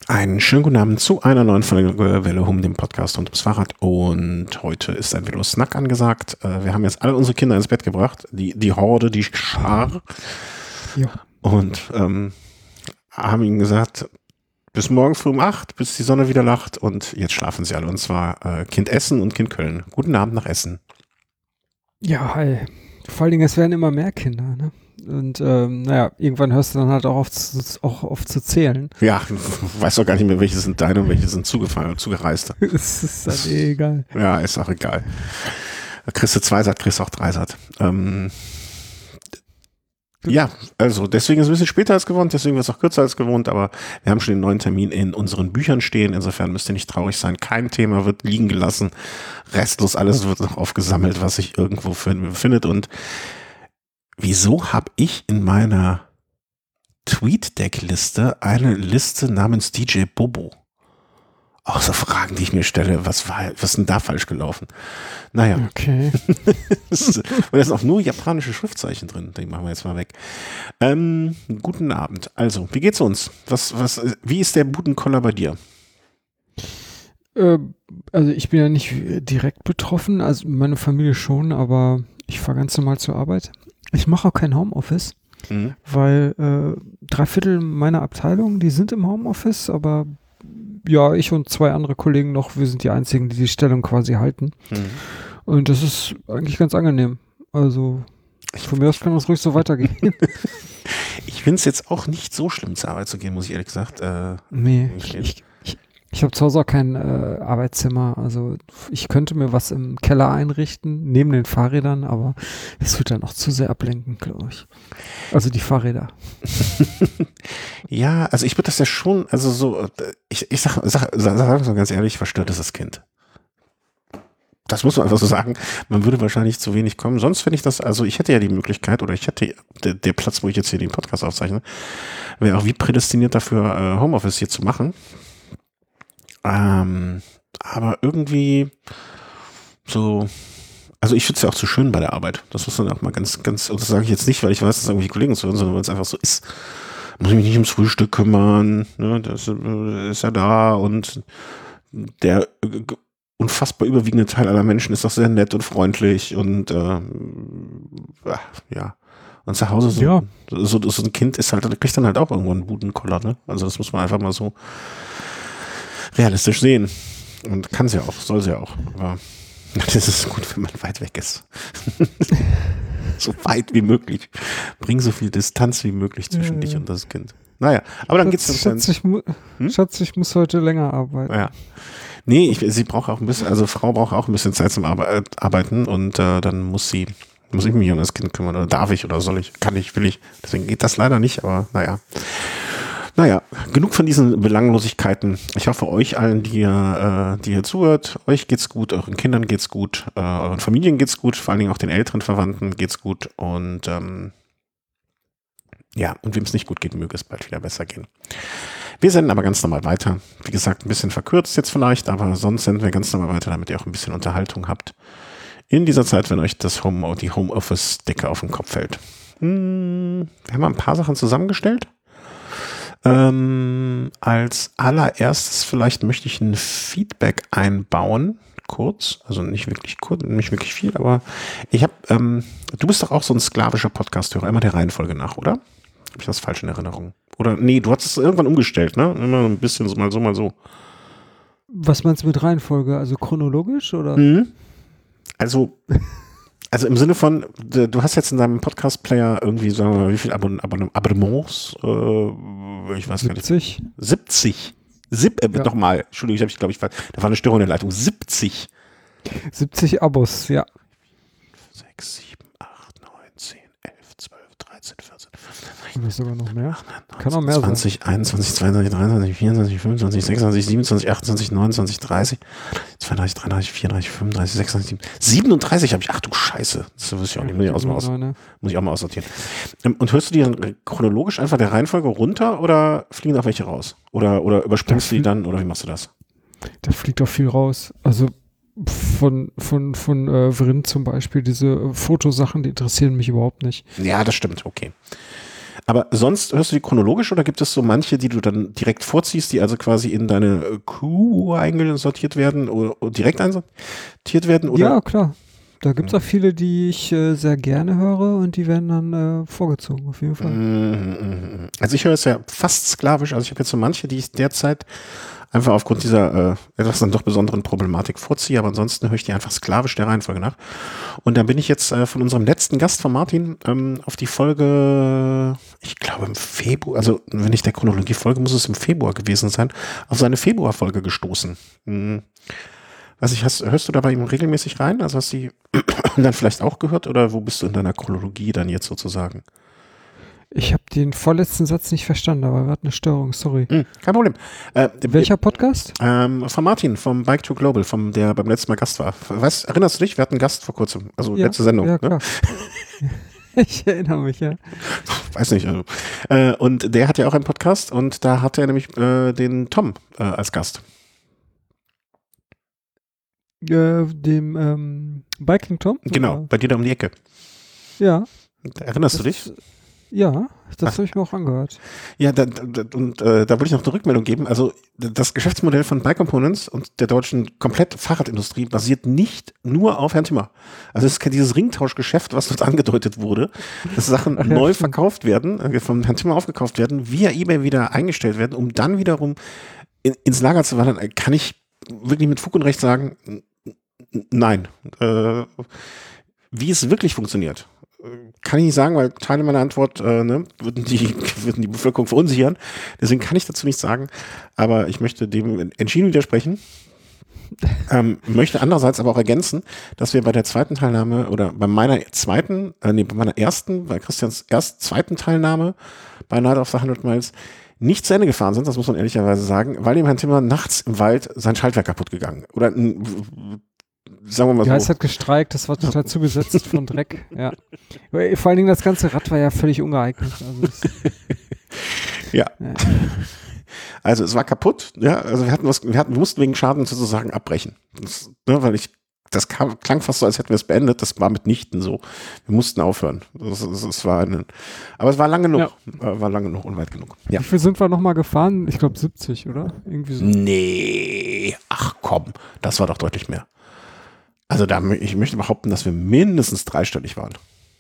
Einen schönen guten Abend zu einer neuen Folge Welle Hum, dem Podcast rund ums Fahrrad. Und heute ist ein Velo-Snack angesagt. Wir haben jetzt alle unsere Kinder ins Bett gebracht. Die Horde, die Schar. Ja. Und haben ihnen gesagt, bis morgen früh um 8, bis die Sonne wieder lacht. Und jetzt schlafen sie alle. Und zwar Kind Essen und Kind Köln. Guten Abend nach Essen. Ja, hi. Vor allen Dingen, es werden immer mehr Kinder, ne? Und irgendwann hörst du dann halt auch auf zu zählen. Ja, weiß doch gar nicht mehr, welche sind deine und welche sind zugereiste. Es ist dann egal. Ja, ist auch egal. Kriegst du 2 satt, kriegst du auch 3 satt. Ja, also deswegen ist es ein bisschen später als gewohnt, deswegen wird es auch kürzer als gewohnt, aber wir haben schon den neuen Termin in unseren Büchern stehen, insofern müsst ihr nicht traurig sein. Kein Thema wird liegen gelassen, restlos alles wird noch aufgesammelt, was sich irgendwo findet. Und wieso habe ich in meiner TweetDeck-Liste eine Liste namens DJ Bobo? Auch so Fragen, die ich mir stelle, was ist denn da falsch gelaufen? Naja. Okay. Und da sind auch nur japanische Schriftzeichen drin, die machen wir jetzt mal weg. Guten Abend. Also, wie geht's uns? Wie ist der Budenkoller bei dir? Also ich bin ja nicht direkt betroffen, also meine Familie schon, aber ich fahre ganz normal zur Arbeit. Ich mache auch kein Homeoffice, weil 3/4 meiner Abteilung, die sind im Homeoffice, aber ja, ich und 2 andere Kollegen noch, wir sind die einzigen, die Stellung quasi halten. Und das ist eigentlich ganz angenehm. Also von mir aus kann das ruhig so weitergehen. Ich finde es jetzt auch nicht so schlimm, zur Arbeit zu gehen, muss ich ehrlich gesagt. Nee, ich habe zu Hause auch kein Arbeitszimmer. Also ich könnte mir was im Keller einrichten, neben den Fahrrädern, aber es wird dann auch zu sehr ablenken, glaube ich. Also die Fahrräder. Ja, also ich würde das ja schon, also so, ich sag so ganz ehrlich, verstört ist das Kind. Das muss man einfach so sagen. Man würde wahrscheinlich zu wenig kommen. Sonst finde ich das, also ich hätte ja die Möglichkeit, oder ich hätte der Platz, wo ich jetzt hier den Podcast aufzeichne, wäre auch wie prädestiniert dafür, Homeoffice hier zu machen. Aber irgendwie so, also ich finde es ja auch zu schön bei der Arbeit. Das muss dann auch mal ganz, und das sage ich jetzt nicht, weil ich weiß, dass irgendwie Kollegen zu hören, sondern weil es einfach so ist. Muss ich mich nicht ums Frühstück kümmern, ne? Das ist ja da und der unfassbar überwiegende Teil aller Menschen ist doch sehr nett und freundlich und ja. Und zu Hause so ein Kind ist halt, kriegt dann halt auch irgendwo einen Budenkoller, ne? Also das muss man einfach mal so realistisch sehen. Und kann sie ja auch, soll sie ja auch. Aber das ist gut, wenn man weit weg ist. So weit wie möglich. Bring so viel Distanz wie möglich zwischen dich und das Kind. Naja, aber dann geht's dann. Schatz, ich muss heute länger arbeiten. Ja. Nee, sie braucht auch ein bisschen, also Frau braucht auch ein bisschen Zeit zum Arbeiten und dann muss ich mich um das Kind kümmern oder darf ich oder soll ich, kann ich, will ich. Deswegen geht das leider nicht, aber naja. Naja, genug von diesen Belanglosigkeiten. Ich hoffe, euch allen, die ihr zuhört, euch geht's gut, euren Kindern geht's gut, euren Familien geht's gut, vor allen Dingen auch den älteren Verwandten geht's gut und ja, und wem es nicht gut geht, möge es bald wieder besser gehen. Wir senden aber ganz normal weiter. Wie gesagt, ein bisschen verkürzt jetzt vielleicht, aber sonst senden wir ganz normal weiter, damit ihr auch ein bisschen Unterhaltung habt. In dieser Zeit, wenn euch die Homeoffice-Decke auf den Kopf fällt. Wir haben mal ein paar Sachen zusammengestellt. Als allererstes vielleicht möchte ich ein Feedback einbauen, kurz, also nicht wirklich kurz, nicht wirklich viel, aber ich habe, du bist doch auch so ein sklavischer Podcast-Hörer, immer der Reihenfolge nach, oder? Habe ich das falsch in Erinnerung? Oder nee, du hast es irgendwann umgestellt, ne? Immer ein bisschen so, mal so. Was meinst du mit Reihenfolge? Also chronologisch, oder? Also im Sinne von, du hast jetzt in deinem Podcast-Player irgendwie, sagen wir mal, wie viele Abonnements? Ich weiß gar nicht. 70. Nochmal, Entschuldigung, da war eine Störung in der Leitung. 70 Abos, ja. 6, 7, 8, 9, 10, 11, 12, 13, 14, 15. Oder sogar noch mehr. 18, Kann auch mehr 20, sein. 21, 22, 23, 24, 25, 26, 27, 28, 29, 30, 32, 33, 34, 35, 36, 37 habe ich. Ach du Scheiße. Das wusste ich auch nicht. Muss ich auch mal aussortieren. Und hörst du die dann chronologisch einfach der Reihenfolge runter oder fliegen auch welche raus? Oder überspringst du die dann oder wie machst du das? Da fliegt auch viel raus. Also von Vrin zum Beispiel, diese Fotosachen, die interessieren mich überhaupt nicht. Ja, das stimmt, okay. Aber sonst hörst du die chronologisch oder gibt es so manche, die du dann direkt vorziehst, die also quasi in deine Queue eingesortiert werden oder direkt einsortiert werden? Oder? Ja, klar. Da gibt es auch viele, die ich sehr gerne höre und die werden dann vorgezogen, auf jeden Fall. Also ich höre es ja fast sklavisch. Also ich habe jetzt so manche, die ich derzeit einfach aufgrund dieser etwas dann doch besonderen Problematik vorziehe, aber ansonsten höre ich die einfach sklavisch der Reihenfolge nach. Und da bin ich jetzt von unserem letzten Gast von Martin auf die Folge, ich glaube im Februar, also wenn ich der Chronologie folge, muss es im Februar gewesen sein, auf seine Februarfolge gestoßen. Weiß ich, hörst du da bei ihm regelmäßig rein? Also hast du die dann vielleicht auch gehört oder wo bist du in deiner Chronologie dann jetzt sozusagen? Ich habe den vorletzten Satz nicht verstanden, da war gerade eine Störung, sorry. Kein Problem. Welcher Podcast? Von Martin, vom Bike to Global, der beim letzten Mal Gast war. Erinnerst du dich? Wir hatten einen Gast vor kurzem, also Ja, letzte Sendung. Ja, klar. Ne? Ich erinnere mich, ja. Weiß nicht. Also. Und der hat ja auch einen Podcast und da hat er nämlich den Tom als Gast. Dem Biking Tom? Genau, oder? bei dir da um die Ecke. Ja. Erinnerst du dich? Ja, das habe ich mir auch angehört. Ja, da würde ich noch eine Rückmeldung geben. Also das Geschäftsmodell von Bike Components und der deutschen komplett Fahrradindustrie basiert nicht nur auf Herrn Timmer. Also es ist kein dieses Ringtauschgeschäft, was dort angedeutet wurde, dass Sachen neu verkauft werden, von Herrn Timmer aufgekauft werden, via eBay wieder eingestellt werden, um dann wiederum ins Lager zu wandern. Kann ich wirklich mit Fug und Recht sagen, nein. Wie es wirklich funktioniert, kann ich nicht sagen, weil Teile meiner Antwort würden die Bevölkerung verunsichern. Deswegen kann ich dazu nichts sagen. Aber ich möchte dem entschieden widersprechen. Möchte andererseits aber auch ergänzen, dass wir bei der zweiten Teilnahme oder bei meiner ersten, bei Christians zweiten Teilnahme bei Night of the 100 Miles nicht zu Ende gefahren sind, das muss man ehrlicherweise sagen, weil dem Herrn Timmer nachts im Wald sein Schaltwerk kaputt gegangen. Oder sagen wir mal so. Ja, es hat gestreikt, das war total zugesetzt von Dreck. Ja. Vor allen Dingen das ganze Rad war ja völlig ungeeignet. Also ja. Also es war kaputt, ja, also wir mussten wegen Schaden sozusagen abbrechen. Weil das klang fast so, als hätten wir es beendet, das war mitnichten so. Wir mussten aufhören. Aber es war lang genug, und weit genug. Ja. Wie viel sind wir nochmal gefahren? Ich glaube 70, oder? Irgendwie so. Nee, ach komm, das war doch deutlich mehr. Also ich möchte behaupten, dass wir mindestens dreistellig waren.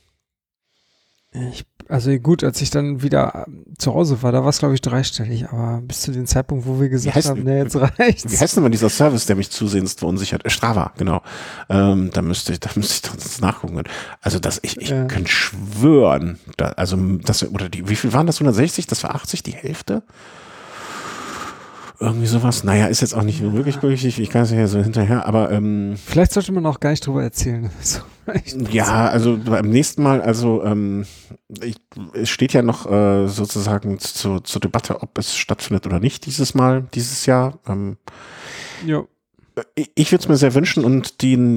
Also gut, als ich dann wieder zu Hause war, da war es glaube ich dreistellig, aber bis zu dem Zeitpunkt, wo wir gesagt haben, nee, jetzt reicht's. Wie heißt denn mal dieser Service, der mich zusehends verunsichert? Strava, genau. Da müsste ich das nachgucken. Also ich könnte schwören, wie viel waren das? 160? Das war 80, die Hälfte? Irgendwie sowas. Naja, ist jetzt auch nicht wirklich glücklich. Ich kann es ja so hinterher, aber vielleicht sollte man auch gar nicht drüber erzählen. So, ja, also beim nächsten Mal, also es steht ja noch sozusagen zur Debatte, ob es stattfindet oder nicht dieses Jahr. Ja. Ich würde es mir sehr wünschen und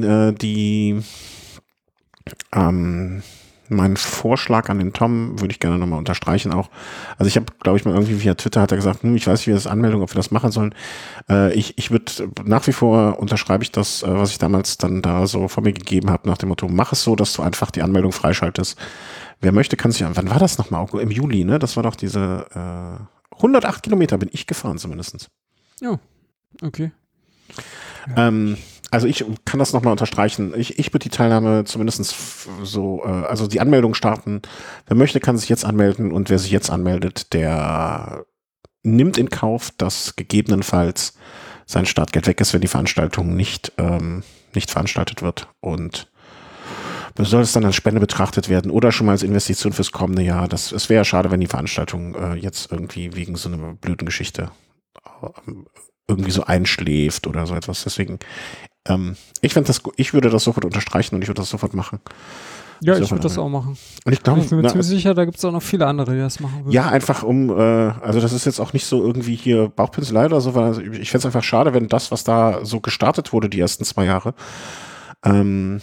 meinen Vorschlag an den Tom würde ich gerne nochmal unterstreichen auch. Also ich habe, glaube ich, mal irgendwie via Twitter hat er gesagt, ich weiß nicht, wie das Anmeldung, ob wir das machen sollen. Ich würde nach wie vor unterschreibe ich das, was ich damals dann da so von mir gegeben habe, nach dem Motto, mach es so, dass du einfach die Anmeldung freischaltest. Wer möchte, kann sich, wann war das nochmal? Im Juli, ne? Das war doch diese 108 Kilometer bin ich gefahren zumindest. Ja, okay. Ja. Also ich kann das nochmal unterstreichen. Ich würde die Teilnahme zumindest so, also die Anmeldung starten. Wer möchte, kann sich jetzt anmelden und wer sich jetzt anmeldet, der nimmt in Kauf, dass gegebenenfalls sein Startgeld weg ist, wenn die Veranstaltung nicht veranstaltet wird. Und soll es dann als Spende betrachtet werden oder schon mal als Investition fürs kommende Jahr. Es wäre ja schade, wenn die Veranstaltung jetzt irgendwie wegen so einer blöden Geschichte irgendwie so einschläft oder so etwas. Deswegen, ich würde das sofort unterstreichen und ich würde das sofort machen. Ja, ich würde das auch machen. Und ich glaube, ich bin mir ziemlich sicher, da gibt es auch noch viele andere, die das machen würden. Ja, einfach also das ist jetzt auch nicht so irgendwie hier Bauchpinselei oder so, weil ich fände es einfach schade, wenn das, was da so gestartet wurde, die ersten 2 Jahre, wenn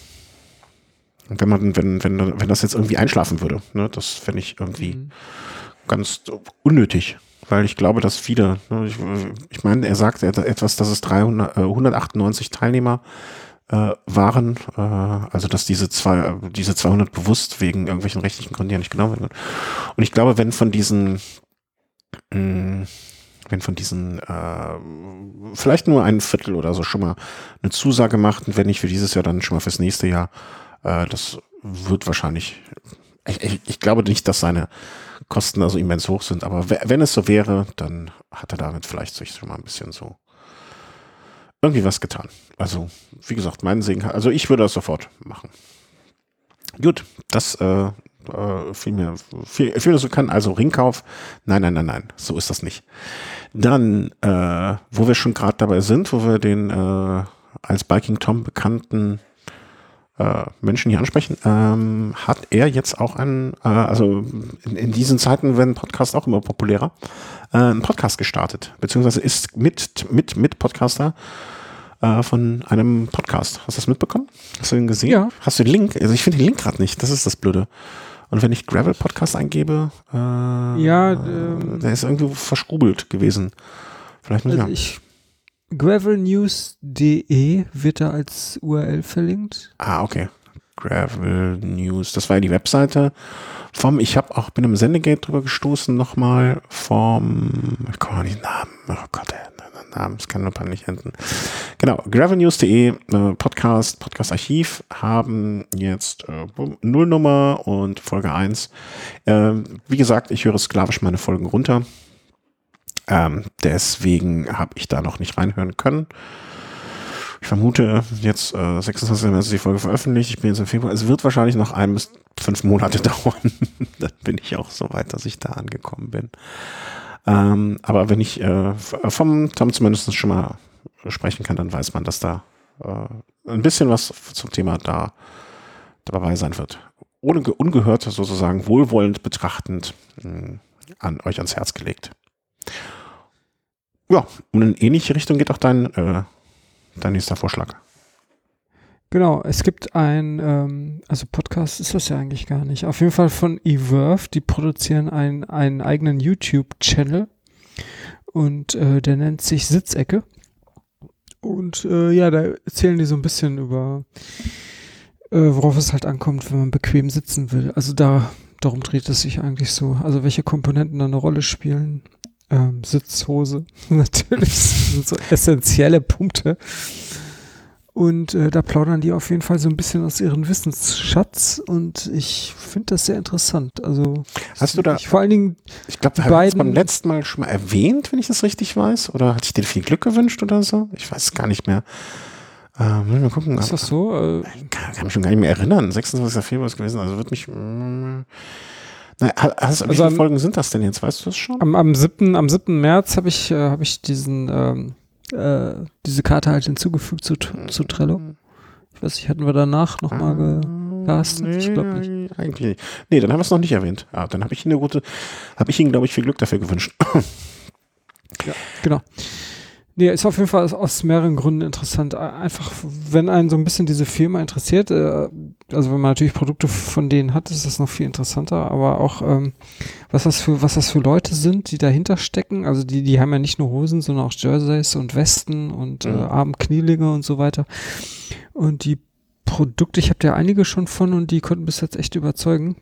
das jetzt irgendwie einschlafen würde, ne, das fände ich irgendwie ganz unnötig. Weil ich glaube, dass viele, ich meine, er sagt etwas, dass es 198 Teilnehmer waren, also dass diese 200 bewusst wegen irgendwelchen rechtlichen Gründen ja nicht genommen werden. Und ich glaube, wenn von diesen vielleicht nur ein Viertel oder so schon mal eine Zusage macht und wenn nicht für dieses Jahr, dann schon mal fürs nächste Jahr, das wird wahrscheinlich, ich glaube nicht, dass seine Kosten also immens hoch sind, aber wenn es so wäre, dann hat er damit vielleicht sich schon mal ein bisschen so irgendwie was getan. Also, wie gesagt, meinen Segen, also ich würde das sofort machen. Gut, das fiel mir so kann, also Ringkauf, nein, so ist das nicht. Dann, wo wir schon gerade dabei sind, wo wir den als Biking Tom bekannten Menschen hier ansprechen, hat er jetzt auch also in diesen Zeiten werden Podcasts auch immer populärer, einen Podcast gestartet, beziehungsweise ist mit Podcaster von einem Podcast. Hast du das mitbekommen? Hast du den gesehen? Ja. Hast du den Link? Also ich finde den Link gerade nicht, das ist das Blöde. Und wenn ich Gravel Podcast eingebe, der ist irgendwie verschrubelt gewesen. Vielleicht muss gravelnews.de wird da als URL verlinkt. Ah, okay. Gravel News. Das war ja die Webseite ich bin im Sendegate drüber gestoßen nochmal ich komme mal nicht Namen. Oh Gott, Namen, das kann nur nicht enden. Genau, gravelnews.de, Podcast-Archiv haben jetzt Nullnummer und Folge 1. Wie gesagt, ich höre sklavisch meine Folgen runter. Deswegen habe ich da noch nicht reinhören können. Ich vermute, jetzt 26. März ist die Folge veröffentlicht. Ich bin jetzt im Februar. Es wird wahrscheinlich noch 1 bis 5 Monate dauern. Dann bin ich auch so weit, dass ich da angekommen bin. Aber wenn ich vom Tom zumindest schon mal sprechen kann, dann weiß man, dass da ein bisschen was zum Thema dabei sein wird. Ohne ungehört sozusagen, wohlwollend betrachtend an euch ans Herz gelegt. Ja, und in ähnliche Richtung geht auch dein nächster Vorschlag. Genau, es gibt also Podcast ist das ja eigentlich gar nicht. Auf jeden Fall von eVerve, die produzieren einen eigenen YouTube-Channel und der nennt sich Sitzecke. Und da erzählen die so ein bisschen über, worauf es halt ankommt, wenn man bequem sitzen will. Also darum dreht es sich eigentlich so. Also welche Komponenten da eine Rolle spielen. Sitzhose, natürlich sind so essentielle Punkte. Und da plaudern die auf jeden Fall so ein bisschen aus ihrem Wissensschatz und ich finde das sehr interessant. Also hast du da vor allen Dingen ich glaube, wir haben es beim letzten Mal schon mal erwähnt, wenn ich das richtig weiß, oder hatte ich dir viel Glück gewünscht oder so? Ich weiß es gar nicht mehr. Mal gucken. Ist das so? Kann mich schon gar nicht mehr erinnern. 26. Februar ist gewesen, also wird mich wie viele Folgen sind das denn jetzt? Weißt du das schon? Am 7. März habe ich diese Karte halt hinzugefügt zu Trello. Ich weiß nicht, hatten wir danach nochmal gecastet? Nee, ich glaube nicht. Eigentlich nicht. Nee, dann haben wir es noch nicht erwähnt. Ja, dann habe ich Ihnen glaube ich, viel Glück dafür gewünscht. Ja, genau. Nee, ist auf jeden Fall aus mehreren Gründen interessant. Einfach, wenn einen so ein bisschen diese Firma interessiert, also wenn man natürlich Produkte von denen hat, ist das noch viel interessanter, aber auch, was das für Leute sind, die dahinter stecken. Also die haben ja nicht nur Hosen, sondern auch Jerseys und Westen und Armknielinge und so weiter. Und die Produkte, ich habe da einige schon von und die konnten bis jetzt echt überzeugen.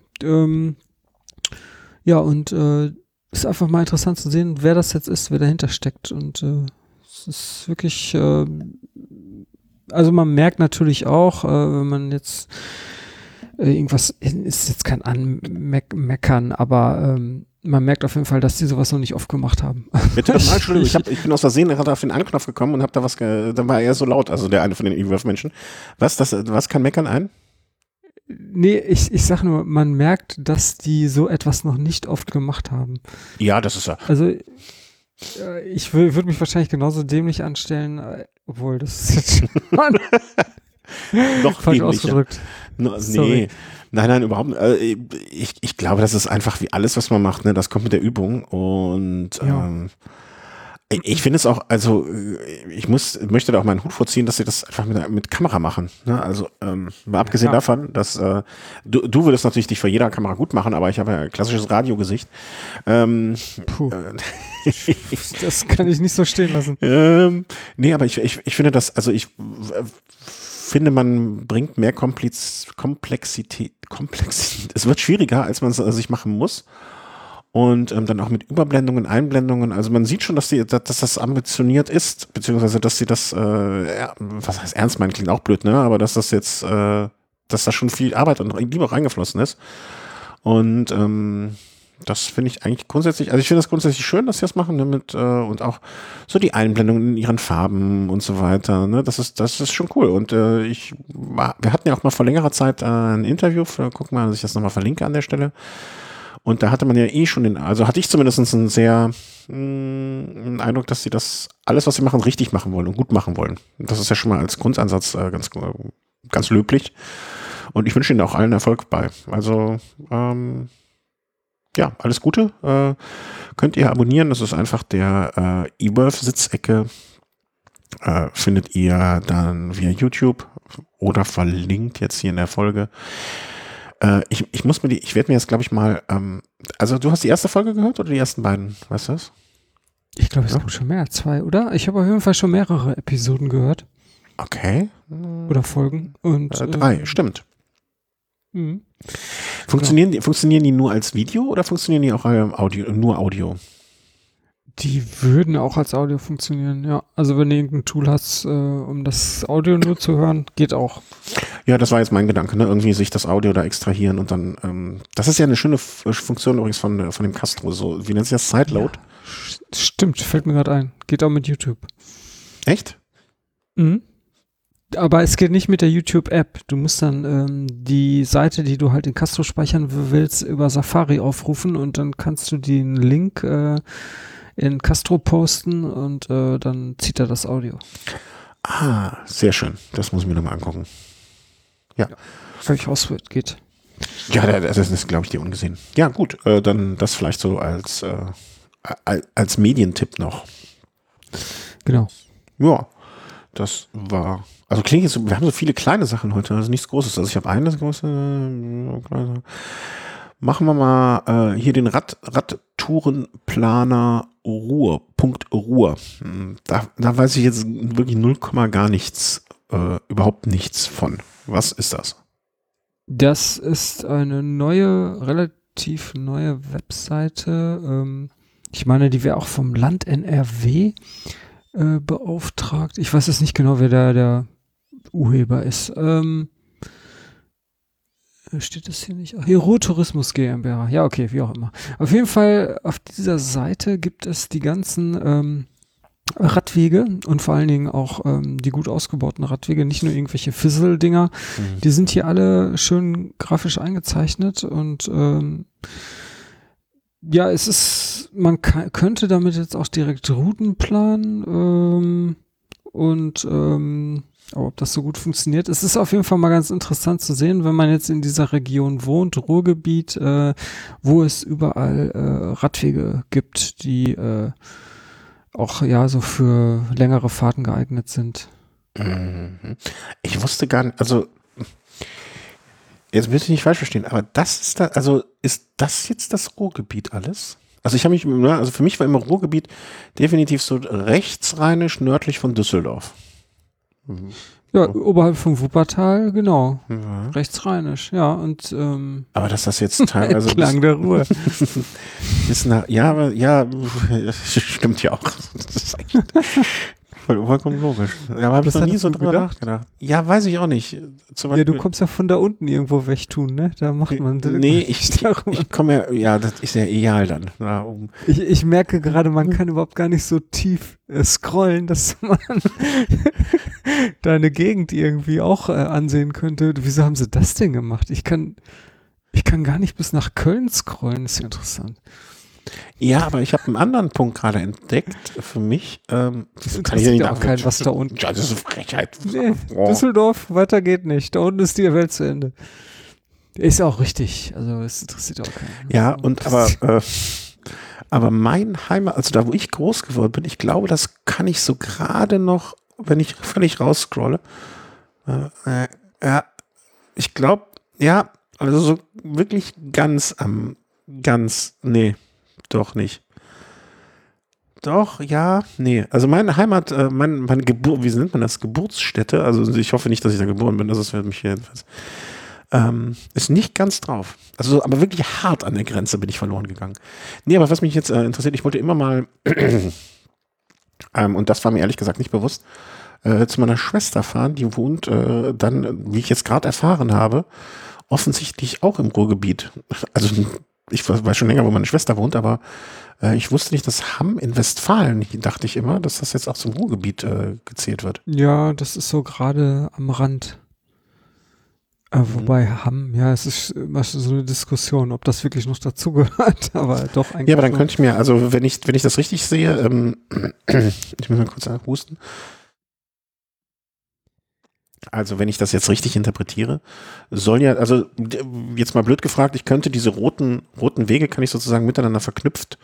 Ist einfach mal interessant zu sehen, wer das jetzt ist, wer dahinter steckt und es ist wirklich, also man merkt natürlich auch, wenn man jetzt irgendwas, ist jetzt kein Anmeckern, aber man merkt auf jeden Fall, dass die sowas noch nicht oft gemacht haben. Bitte nochmal, Entschuldigung, ich bin aus Versehen gerade auf den Anknopf gekommen und habe da dann war er so laut, also der eine von den eVerve-Menschen. Was kann meckern ein? Nee, ich sag nur, man merkt, dass die so etwas noch nicht oft gemacht haben. Ja, das ist ja. Also ich würde mich wahrscheinlich genauso dämlich anstellen, obwohl das ist jetzt noch falsch ausgedrückt. Nee, nein, überhaupt nicht. Ich glaube, das ist einfach wie alles, was man macht, ne? Das kommt mit der Übung und ich finde es auch, also ich möchte da auch meinen Hut vorziehen, dass sie das einfach mit Kamera machen. Ne? Also mal abgesehen davon, dass du würdest natürlich dich vor jeder Kamera gut machen, aber ich habe ja ein klassisches Radiogesicht. Das kann ich nicht so stehen lassen. Nee, aber ich finde das, also ich finde, man bringt mehr Komplexität. Es wird schwieriger, als man es sich machen muss. Und dann auch mit Überblendungen, Einblendungen. Also man sieht schon, dass das ambitioniert ist, beziehungsweise dass sie das, was heißt ernst meinen, klingt auch blöd, ne? Aber dass das jetzt, dass da schon viel Arbeit und Liebe auch reingeflossen ist. Und das finde ich eigentlich grundsätzlich, also ich finde das grundsätzlich schön, dass sie das machen, ne, und auch so die Einblendungen in ihren Farben und so weiter, ne, das ist schon cool. Und wir hatten ja auch mal vor längerer Zeit ein Interview, guck mal, dass ich das nochmal verlinke an der Stelle. Und da hatte man ja schon also hatte ich zumindest einen Eindruck, dass sie das, alles was sie machen, richtig machen wollen und gut machen wollen. Und das ist ja schon mal als Grundansatz ganz löblich. Und ich wünsche ihnen auch allen Erfolg bei. Also, ja, alles Gute. Könnt ihr abonnieren. Das ist einfach der eWorth-Sitzecke. Findet ihr dann via YouTube oder verlinkt jetzt hier in der Folge. Ich werde mir jetzt, glaube ich, mal, also du hast die erste Folge gehört oder die ersten beiden? Weißt du das? Ich glaube, es gibt schon mehr als 2, oder? Ich habe auf jeden Fall schon mehrere Episoden gehört. Okay. Oder Folgen. Und 3, stimmt. Funktionieren die nur als Video oder funktionieren die auch nur Audio? Die würden auch als Audio funktionieren, ja. Also wenn du irgendein Tool hast, um das Audio nur zu hören, geht auch. Ja, das war jetzt mein Gedanke, ne? Irgendwie sich das Audio da extrahieren und dann, das ist ja eine schöne Funktion übrigens von dem Castro, so, wie nennt sich das? Sideload? Ja, stimmt, fällt mir gerade ein. Geht auch mit YouTube. Echt? Mhm. Aber es geht nicht mit der YouTube-App. Du musst dann die Seite, die du halt in Castro speichern willst, über Safari aufrufen und dann kannst du den Link in Castro posten und dann zieht er das Audio. Ah, sehr schön. Das muss ich mir nochmal angucken. Ja. Völlig auswählt, geht. Ja, das ist, glaube ich, dir ungesehen. Ja, gut, dann das vielleicht so als Medientipp noch. Genau. Ja, das war, also klingt jetzt so, wir haben so viele kleine Sachen heute, also nichts Großes. Also ich habe eine große, machen wir mal hier den Radtourenplaner Ruhr. Da weiß ich jetzt wirklich 0, gar nichts, überhaupt nichts von. Was ist das? Das ist eine relativ neue Webseite. Ich meine, die wäre auch vom Land NRW beauftragt. Ich weiß jetzt nicht genau, wer der Urheber ist. Steht das hier nicht? Ach, hier Ruhrtourismus GmbH. Ja, okay, wie auch immer. Auf jeden Fall, auf dieser Seite gibt es die ganzen Radwege und vor allen Dingen auch die gut ausgebauten Radwege, nicht nur irgendwelche Fizzle-Dinger. Die sind hier alle schön grafisch eingezeichnet und ja, man könnte damit jetzt auch direkt Routen planen aber ob das so gut funktioniert, es ist auf jeden Fall mal ganz interessant zu sehen, wenn man jetzt in dieser Region wohnt, Ruhrgebiet, wo es überall Radwege gibt, die auch ja so für längere Fahrten geeignet sind. Ich wusste gar nicht, also jetzt will ich nicht falsch verstehen, aber ist das jetzt das Ruhrgebiet alles? Also für mich war immer Ruhrgebiet definitiv so rechtsrheinisch nördlich von Düsseldorf. Ja, oberhalb vom Wuppertal, genau. Ja. Rechtsrheinisch, ja. Und aber dass das jetzt teilweise Klang der Ruhe. Stimmt ja auch. Das ist eigentlich vollkommen logisch. Ja, aber habe ich noch nie so drüber nachgedacht. Ja, weiß ich auch nicht. Ja, du kommst ja von da unten irgendwo wegtun, ne? Da macht man... Nee, ich komme ja, das ist ja egal dann. Ich merke gerade, man kann überhaupt gar nicht so tief scrollen, dass man deine Gegend irgendwie auch ansehen könnte. Wieso haben sie das denn gemacht? Ich kann gar nicht bis nach Köln scrollen, das ist ja interessant. Ja, aber ich habe einen anderen Punkt gerade entdeckt für mich. Das interessiert ja auch keinen, was da unten... Ja, das ist eine Frechheit. Nee, Düsseldorf, weiter geht nicht. Da unten ist die Welt zu Ende. Ist ja auch richtig. Also es interessiert auch keinen. Ja, und aber mein Heimat, also da, wo ich groß geworden bin, ich glaube, das kann ich so gerade noch, wenn ich völlig rausscrolle. Ja, ich glaube, ja, also so wirklich nee. Doch nicht. Doch, ja, nee. Also meine Heimat, meine Geburt, wie nennt man das? Geburtsstätte, also ich hoffe nicht, dass ich da geboren bin, das wird mich hier jedenfalls, ist nicht ganz drauf. Also, aber wirklich hart an der Grenze bin ich verloren gegangen. Nee, aber was mich jetzt interessiert, ich wollte immer mal, und das war mir ehrlich gesagt nicht bewusst, zu meiner Schwester fahren, die wohnt dann, wie ich jetzt gerade erfahren habe, offensichtlich auch im Ruhrgebiet. Also ich weiß schon länger, wo meine Schwester wohnt, aber ich wusste nicht, dass Hamm in Westfalen, dachte ich immer, dass das jetzt auch zum Ruhrgebiet gezählt wird. Ja, das ist so gerade am Rand. Wobei Hamm, ja, es ist immer so eine Diskussion, ob das wirklich noch dazugehört, aber doch eigentlich. Ja, aber dann könnte ich mir, also wenn ich das richtig sehe, ich muss mal kurz husten. Also wenn ich das jetzt richtig interpretiere, soll ja, also jetzt mal blöd gefragt, ich könnte diese roten Wege, kann ich sozusagen miteinander verknüpft,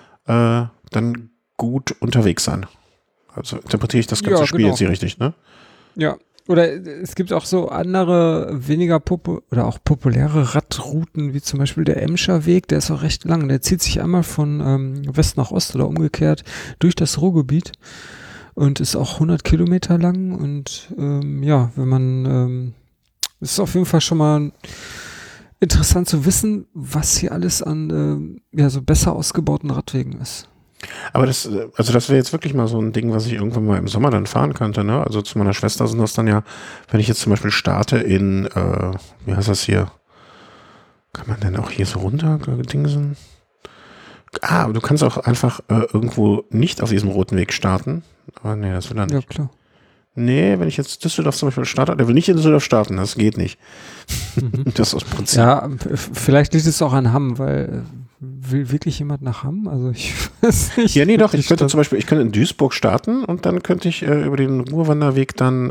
dann gut unterwegs sein. Also interpretiere ich das ganze Spiel jetzt hier richtig, ne? Ja, oder es gibt auch so andere, weniger oder auch populäre Radrouten, wie zum Beispiel der Emscher Weg, der ist auch recht lang. Der zieht sich einmal von West nach Ost oder umgekehrt durch das Ruhrgebiet und ist auch 100 Kilometer lang. Und ja, wenn man, ist auf jeden Fall schon mal interessant zu wissen, was hier alles an ja, so besser ausgebauten Radwegen ist. Aber das wäre jetzt wirklich mal so ein Ding, was ich irgendwann mal im Sommer dann fahren könnte, ne? Also zu meiner Schwester sind das dann ja, wenn ich jetzt zum Beispiel starte in, wie heißt das hier? Kann man denn auch hier so runter dingsen? Aber du kannst auch einfach irgendwo nicht auf diesem roten Weg starten. Aber nee, das will er nicht. Ja, klar. Nee, wenn ich jetzt Düsseldorf zum Beispiel starte, der will nicht in Düsseldorf starten, das geht nicht. Das ist aus Prinzip. Ja, vielleicht liegt es auch an Hamm, weil will wirklich jemand nach Hamm? Also ich weiß nicht. Ja, nee, doch, ich könnte in Duisburg starten und dann könnte ich über den Ruhrwanderweg dann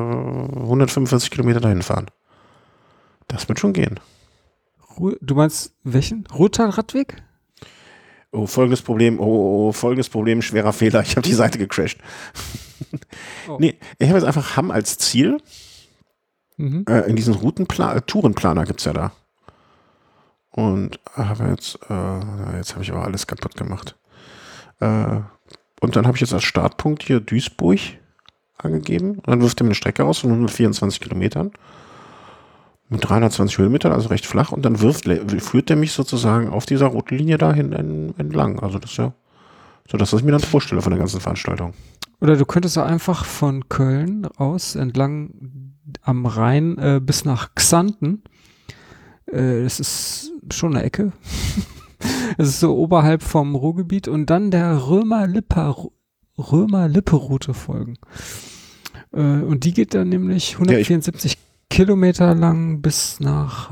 145 Kilometer dahin fahren. Das wird schon gehen. Du meinst welchen? Ruhrtal-Radweg? Oh, folgendes Problem, schwerer Fehler, ich habe die Seite gecrashed. Oh. Nee, ich habe jetzt einfach Hamm als Ziel. In diesen Tourenplaner gibt es ja da. Und habe jetzt habe ich aber alles kaputt gemacht. Und dann habe ich jetzt als Startpunkt hier Duisburg angegeben. Und dann wirft er mir eine Strecke aus von 124 Kilometern. Mit 320 Höhenmetern, also recht flach. Und dann führt er mich sozusagen auf dieser roten Linie dahin entlang. Also das ist ja so das, was ich mir dann vorstelle von der ganzen Veranstaltung. Oder du könntest auch einfach von Köln aus entlang am Rhein bis nach Xanten. Das ist schon eine Ecke. Es ist so oberhalb vom Ruhrgebiet und dann der Römer-Lippe-Route folgen. Und die geht dann nämlich 174 Kilometer lang bis nach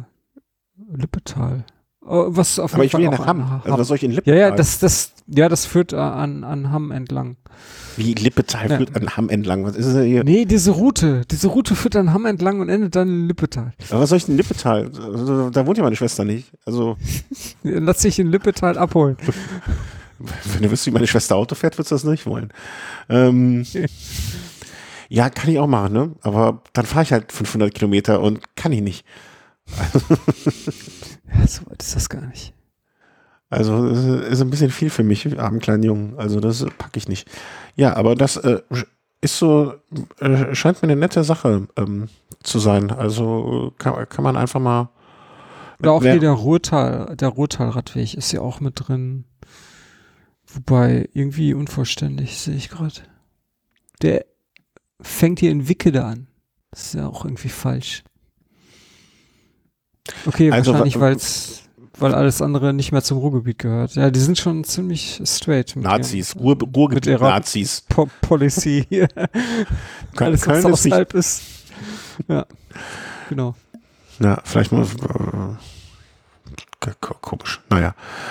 Lippetal. Was auf aber jeden ich will Fall ja nach Hamm. Also was soll ich in Lippetal? Ja, das führt an Hamm entlang. Wie Lippetal führt an Hamm entlang? Was ist das hier? Nee, diese Route führt an Hamm entlang und endet dann in Lippetal. Aber was soll ich in Lippetal? Also, da wohnt ja meine Schwester nicht. Also lass dich in Lippetal abholen. Wenn du wüsstest, wie meine Schwester Auto fährt, würdest du das nicht wollen. Ja, kann ich auch machen, ne? Aber dann fahre ich halt 500 Kilometer und kann ich nicht. Ja, so weit ist das gar nicht. Also ist ein bisschen viel für mich, armen kleinen Jungen. Also das packe ich nicht. Ja, aber das ist so, scheint mir eine nette Sache zu sein. Also kann man einfach mal. Oder auch hier der Ruhrtal-Radweg ist ja auch mit drin. Wobei, irgendwie unvollständig, sehe ich gerade. Der fängt hier in Wickede an. Das ist ja auch irgendwie falsch. Okay, also, wahrscheinlich, weil alles andere nicht mehr zum Ruhrgebiet gehört. Ja, die sind schon ziemlich straight. Mit Nazis, Ruhrgebiet-Nazis. Policy hier. Alles, was außerhalb ist. Ja, genau. Ja, vielleicht mal komisch. Naja.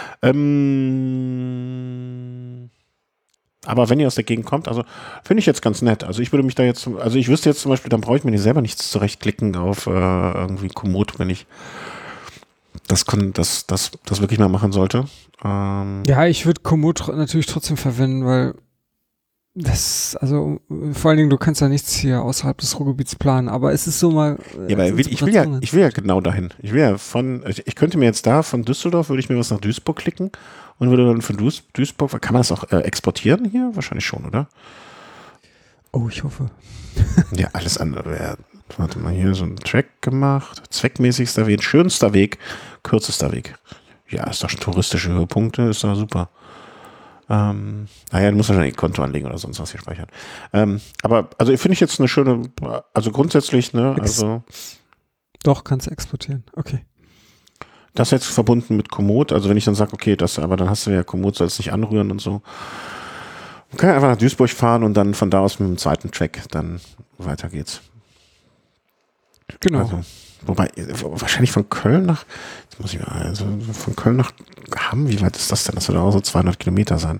Aber wenn ihr aus der Gegend kommt, also finde ich jetzt ganz nett. Also ich würde mich da jetzt, also ich wüsste jetzt zum Beispiel, dann brauche ich mir nicht selber nichts zurechtklicken auf irgendwie Komoot, wenn ich das wirklich mal machen sollte. Ja, ich würde Komoot natürlich trotzdem verwenden, weil Also vor allen Dingen, du kannst ja nichts hier außerhalb des Ruhrgebiets planen, aber es ist so mal. Ja, aber ich will ja genau dahin. Ich will ja ich könnte mir jetzt von Düsseldorf, würde ich mir was nach Duisburg klicken und würde dann von Duisburg, kann man das auch exportieren hier? Wahrscheinlich schon, oder? Oh, ich hoffe. Ja, alles andere wäre, warte mal, hier so ein Track gemacht, zweckmäßigster Weg, schönster Weg, kürzester Weg. Ja, ist doch schon touristische Höhepunkte, ist doch super. Naja, du musst wahrscheinlich ein Konto anlegen oder sonst was hier speichern. Aber, also finde ich jetzt eine schöne, also grundsätzlich, ne, also. Doch, kannst du exportieren, okay. Das jetzt verbunden mit Komoot, also wenn ich dann sage, okay, aber dann hast du ja Komoot, soll es nicht anrühren und so. Man kann einfach nach Duisburg fahren und dann von da aus mit dem zweiten Track dann weiter geht's. Genau. Also, wobei, wahrscheinlich von Köln nach, jetzt muss ich mal, also von Köln nach Hamm, wie weit ist das denn? Das wird auch so 200 Kilometer sein.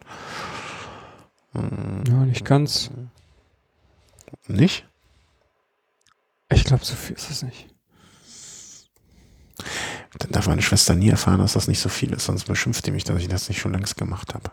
Ja, nicht ganz. Nicht? Ich glaube, so viel ist es nicht. Dann darf meine Schwester nie erfahren, dass das nicht so viel ist, sonst beschimpft die mich, dass ich das nicht schon längst gemacht habe.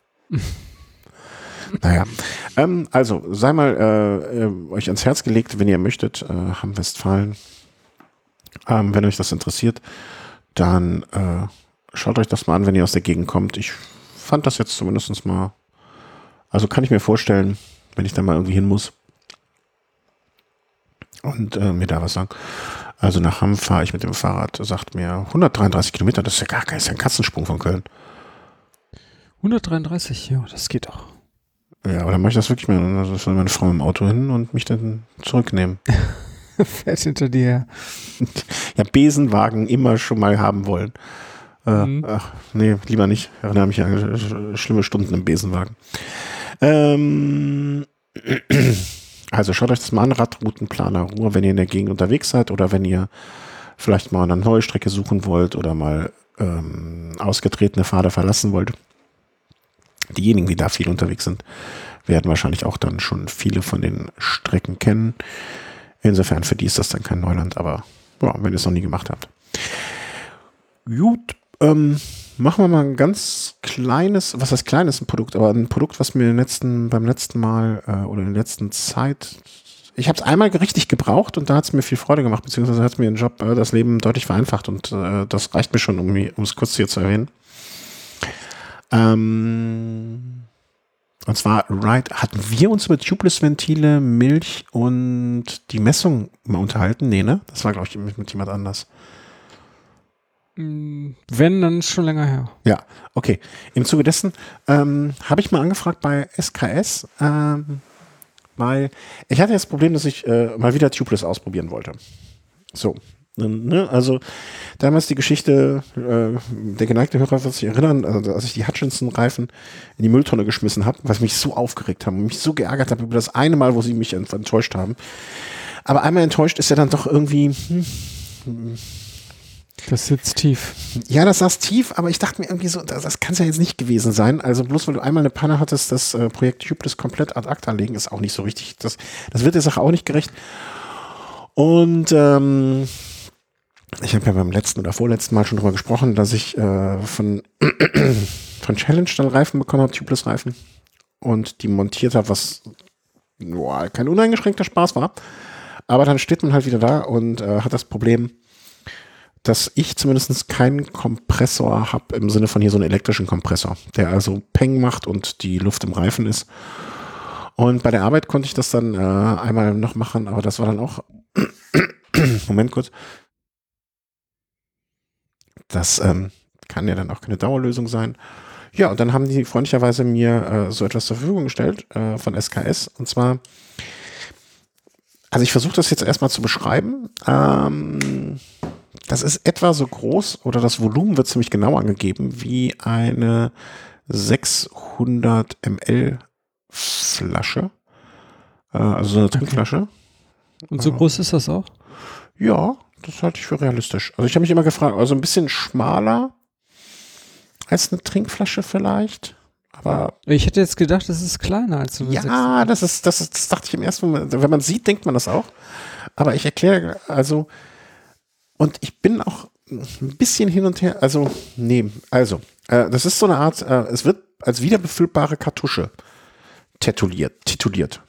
Naja, also sei mal euch ans Herz gelegt, wenn ihr möchtet, Hamm-Westfalen. Wenn euch das interessiert, dann schaut euch das mal an, wenn ihr aus der Gegend kommt. Ich fand das jetzt zumindest mal, also kann ich mir vorstellen, wenn ich da mal irgendwie hin muss und mir da was sagen. Also nach Hamm fahre ich mit dem Fahrrad, sagt mir 133 Kilometer, das ist ja ist ja ein Katzensprung von Köln. 133, ja, das geht doch. Ja, aber dann mache ich das wirklich mal. Also soll meine Frau im Auto hin und mich dann zurücknehmen. Fährt hinter dir her. Ja, Besenwagen immer schon mal haben wollen. Ach, nee, lieber nicht. Ich erinnere mich an schlimme Stunden im Besenwagen. Also schaut euch das mal an, Radroutenplaner Ruhr, wenn ihr in der Gegend unterwegs seid oder wenn ihr vielleicht mal eine neue Strecke suchen wollt oder mal ausgetretene Pfade verlassen wollt. Diejenigen, die da viel unterwegs sind, werden wahrscheinlich auch dann schon viele von den Strecken kennen. Insofern für die ist das dann kein Neuland, aber ja, wenn ihr es noch nie gemacht habt. Gut, machen wir mal ein ganz kleines, was heißt kleines, ein Produkt, aber ein Produkt, was mir beim letzten Mal oder in der letzten Zeit, ich habe es einmal richtig gebraucht und da hat es mir viel Freude gemacht, beziehungsweise hat es mir das Leben deutlich vereinfacht und das reicht mir schon, um es kurz hier zu erwähnen. Und zwar hatten wir uns über Tubeless-Ventile, Milch und die Messung mal unterhalten? Nee, ne? Das war, glaube ich, mit jemand anders. Wenn, dann ist schon länger her. Ja, okay. Im Zuge dessen habe ich mal angefragt bei SKS, weil ich hatte jetzt das Problem, dass ich mal wieder Tubeless ausprobieren wollte. So. Ne? Also damals die Geschichte, der geneigte Hörer wird sich erinnern, also, als ich die Hutchinson-Reifen in die Mülltonne geschmissen habe, was mich so aufgeregt haben und mich so geärgert habe über das eine Mal, wo sie mich enttäuscht haben. Aber einmal enttäuscht ist ja dann doch irgendwie... Das sitzt tief. Ja, das saß tief, aber ich dachte mir irgendwie so, das kann es ja jetzt nicht gewesen sein. Also bloß weil du einmal eine Panne hattest, das Projekt Tubeless komplett ad acta legen, ist auch nicht so richtig. Das wird der Sache auch nicht gerecht. Und ich habe ja beim letzten oder vorletzten Mal schon drüber gesprochen, dass ich von Challenge dann Reifen bekommen habe, Tubeless-Reifen. Und die montiert habe, was kein uneingeschränkter Spaß war. Aber dann steht man halt wieder da und hat das Problem, dass ich zumindest keinen Kompressor habe, im Sinne von hier so einen elektrischen Kompressor, der also Peng macht und die Luft im Reifen ist. Und bei der Arbeit konnte ich das dann einmal noch machen, aber das war dann auch Moment kurz. Das kann ja dann auch keine Dauerlösung sein. Ja, und dann haben die freundlicherweise mir so etwas zur Verfügung gestellt von SKS. Und zwar, also ich versuche das jetzt erstmal zu beschreiben. Das ist etwa so groß, oder das Volumen wird ziemlich genau angegeben, wie eine 600 ml Flasche. Also so eine Trinkflasche. Und so groß ist das auch? Ja, das halte ich für realistisch. Also ich habe mich immer gefragt, also ein bisschen schmaler als eine Trinkflasche vielleicht. Aber ich hätte jetzt gedacht, das ist kleiner als so eine ja, das dachte ich im ersten Moment. Wenn man sieht, denkt man das auch. Aber ich erkläre, also, und ich bin auch ein bisschen hin und her, also, nee, also, das ist so eine Art, es wird als wiederbefüllbare Kartusche tituliert.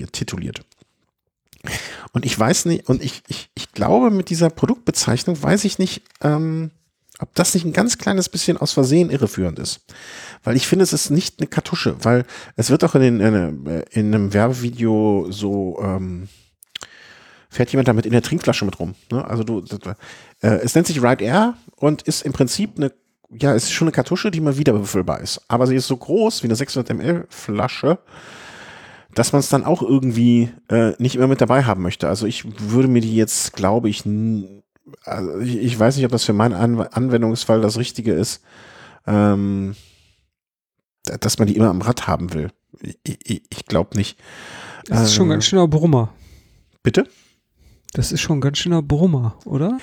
Und ich weiß nicht, und ich glaube, mit dieser Produktbezeichnung weiß ich nicht, ob das nicht ein ganz kleines bisschen aus Versehen irreführend ist. Weil ich finde, es ist nicht eine Kartusche, weil es wird auch in einem Werbevideo so, fährt jemand damit in der Trinkflasche mit rum. Ne? Also es nennt sich Ride Air und ist im Prinzip es ist schon eine Kartusche, die mal wieder befüllbar ist. Aber sie ist so groß wie eine 600 ml Flasche, dass man es dann auch irgendwie nicht immer mit dabei haben möchte. Also ich würde mir die jetzt, glaube ich, also ich weiß nicht, ob das für meinen Anwendungsfall das Richtige ist, dass man die immer am Rad haben will. Ich glaube nicht. Das ist schon ein ganz schöner Brummer. Bitte? Das ist schon ein ganz schöner Brummer, oder?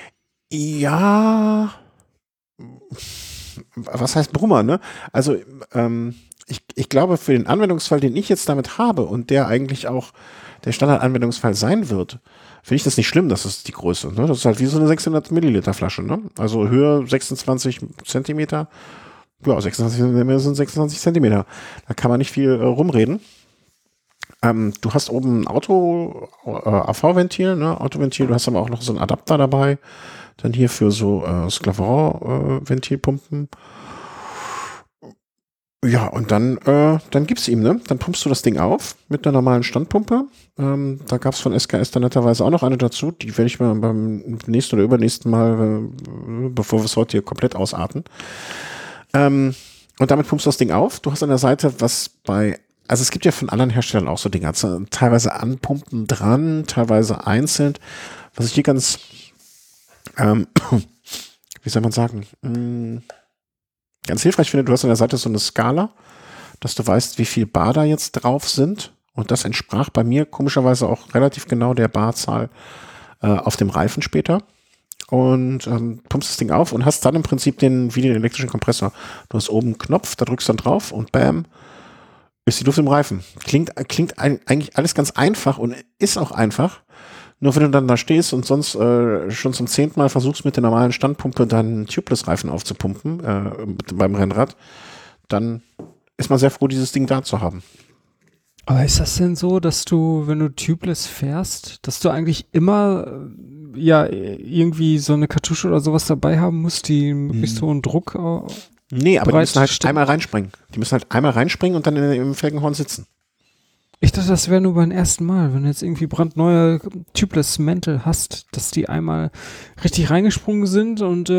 Ja. Was heißt Brummer, ne? Also, ich glaube, für den Anwendungsfall, den ich jetzt damit habe und der eigentlich auch der Standard-Anwendungsfall sein wird, finde ich das nicht schlimm, das ist die Größe. Ne? Das ist halt wie so eine 600 Milliliter Flasche. Ne? Also Höhe 26 Zentimeter. Ja, 26 Zentimeter sind 26 Zentimeter. Da kann man nicht viel rumreden. Du hast oben ein AV-Ventil, ne? Autoventil, du hast aber auch noch so einen Adapter dabei. Dann hier für so Sclaveron-Ventilpumpen. Ja, und dann gib's ihm, ne? Dann pumpst du das Ding auf mit einer normalen Standpumpe. Da gab's von SKS dann netterweise auch noch eine dazu. Die werde ich mir beim nächsten oder übernächsten Mal, bevor wir es heute hier komplett ausarten. Und damit pumpst du das Ding auf. Du hast an der Seite also es gibt ja von anderen Herstellern auch so Dinge. Also teilweise anpumpen dran, teilweise einzeln. Was ich hier ganz, wie soll man sagen, ganz hilfreich finde, du hast an der Seite so eine Skala, dass du weißt, wie viel Bar da jetzt drauf sind. Und das entsprach bei mir komischerweise auch relativ genau der Barzahl auf dem Reifen später. Und pumpst das Ding auf und hast dann im Prinzip wie den elektrischen Kompressor. Du hast oben einen Knopf, da drückst du dann drauf und bam, ist die Luft im Reifen. Klingt eigentlich alles ganz einfach und ist auch einfach. Nur wenn du dann da stehst und sonst schon zum 10. Mal versuchst, mit der normalen Standpumpe dann Tubeless-Reifen aufzupumpen beim Rennrad, dann ist man sehr froh, dieses Ding da zu haben. Aber ist das denn so, dass du, wenn du Tubeless fährst, dass du eigentlich immer irgendwie so eine Kartusche oder sowas dabei haben musst, die möglichst hohen Druck Nee, aber die müssen halt einmal reinspringen. Die müssen halt einmal reinspringen und dann im Felgenhorn sitzen. Ich dachte, das wäre nur beim ersten Mal, wenn du jetzt irgendwie brandneue Tubeless-Mäntel hast, dass die einmal richtig reingesprungen sind und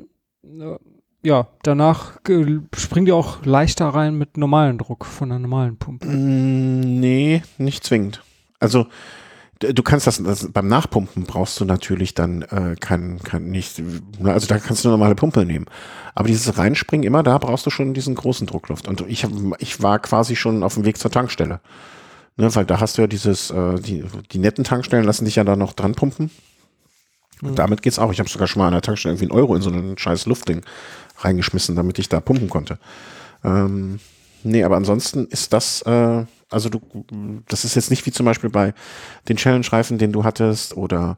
danach springen die auch leichter rein mit normalem Druck von einer normalen Pumpe. Nee, nicht zwingend. Also du kannst das beim Nachpumpen brauchst du natürlich dann also da kannst du eine normale Pumpe nehmen. Aber dieses Reinspringen immer, da brauchst du schon diesen großen Druckluft. Und ich war quasi schon auf dem Weg zur Tankstelle. Ne, weil da hast du ja die netten Tankstellen lassen dich ja da noch dran pumpen. Und damit geht's auch. Ich habe sogar schon mal an der Tankstelle irgendwie €1 in so ein scheiß Luftding reingeschmissen, damit ich da pumpen konnte. Nee, aber ansonsten ist das, das ist jetzt nicht wie zum Beispiel bei den Challenge-Reifen, den du hattest, oder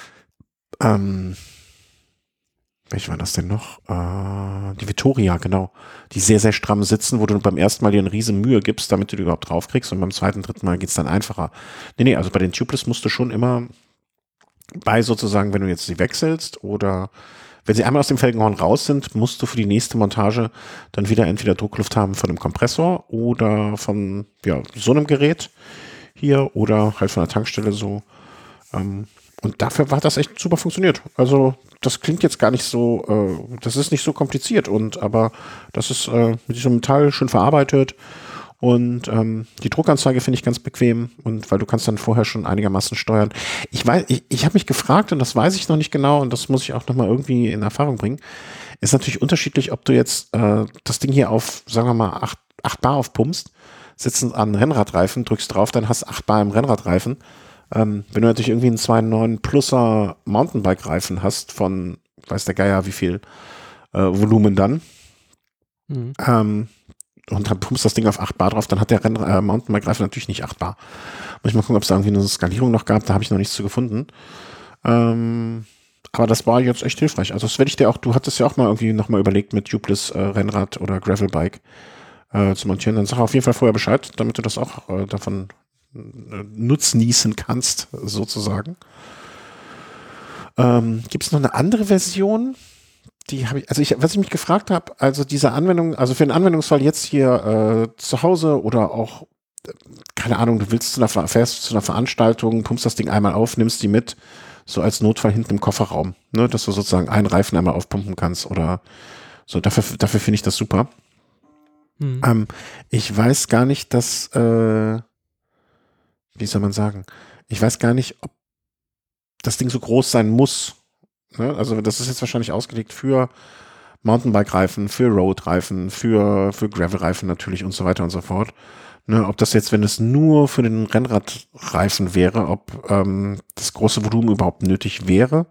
welche war das denn noch? Die Vittoria, genau. Die sehr, sehr stramm sitzen, wo du beim ersten Mal dir eine riesen Mühe gibst, damit du die überhaupt draufkriegst, und beim zweiten, dritten Mal geht's dann einfacher. Nee, also bei den Tubeless musst du schon immer sozusagen, wenn du jetzt sie wechselst oder wenn sie einmal aus dem Felgenhorn raus sind, musst du für die nächste Montage dann wieder entweder Druckluft haben von dem Kompressor oder von so einem Gerät hier oder halt von der Tankstelle so. Und dafür hat das echt super funktioniert. Also das klingt jetzt gar nicht so, das ist nicht so kompliziert, aber das ist mit diesem Metall schön verarbeitet. Und die Druckanzeige finde ich ganz bequem, und weil du kannst dann vorher schon einigermaßen steuern. Ich habe mich gefragt, und das weiß ich noch nicht genau, und das muss ich auch noch mal irgendwie in Erfahrung bringen. Ist natürlich unterschiedlich, ob du jetzt das Ding hier auf, sagen wir mal, 8 Bar aufpumpst, sitzend an Rennradreifen, drückst drauf, dann hast du 8 Bar im Rennradreifen. Wenn du natürlich irgendwie einen 2.9 Pluser Mountainbike-Reifen hast von, weiß der Geier wie viel Volumen dann, und dann pumpst das Ding auf 8 Bar drauf, dann hat der Mountainbike-Reifen natürlich nicht 8 Bar. Muss ich mal gucken, ob es da irgendwie eine Skalierung noch gab, da habe ich noch nichts zu gefunden. Aber das war jetzt echt hilfreich. Also das werde ich dir auch, du hattest ja auch mal irgendwie nochmal überlegt mit Tubeless Rennrad oder Gravelbike. zu montieren, dann sag auf jeden Fall vorher Bescheid, damit du das auch davon nutznießen kannst, sozusagen. Gibt es noch eine andere Version? Die habe ich, was ich mich gefragt habe, also diese Anwendung, also für den Anwendungsfall jetzt hier zu Hause oder auch, keine Ahnung, du fährst zu einer Veranstaltung, pumpst das Ding einmal auf, nimmst die mit, so als Notfall hinten im Kofferraum, ne, dass du sozusagen einen Reifen einmal aufpumpen kannst oder so, dafür finde ich das super. Ich weiß gar nicht, dass, wie soll man sagen, ich weiß gar nicht, ob das Ding so groß sein muss. Ne? Also das ist jetzt wahrscheinlich ausgelegt für Mountainbike-Reifen, für Road-Reifen, für Gravel-Reifen natürlich und so weiter und so fort. Ne? Ob das jetzt, wenn es nur für den Rennradreifen wäre, ob das große Volumen überhaupt nötig wäre.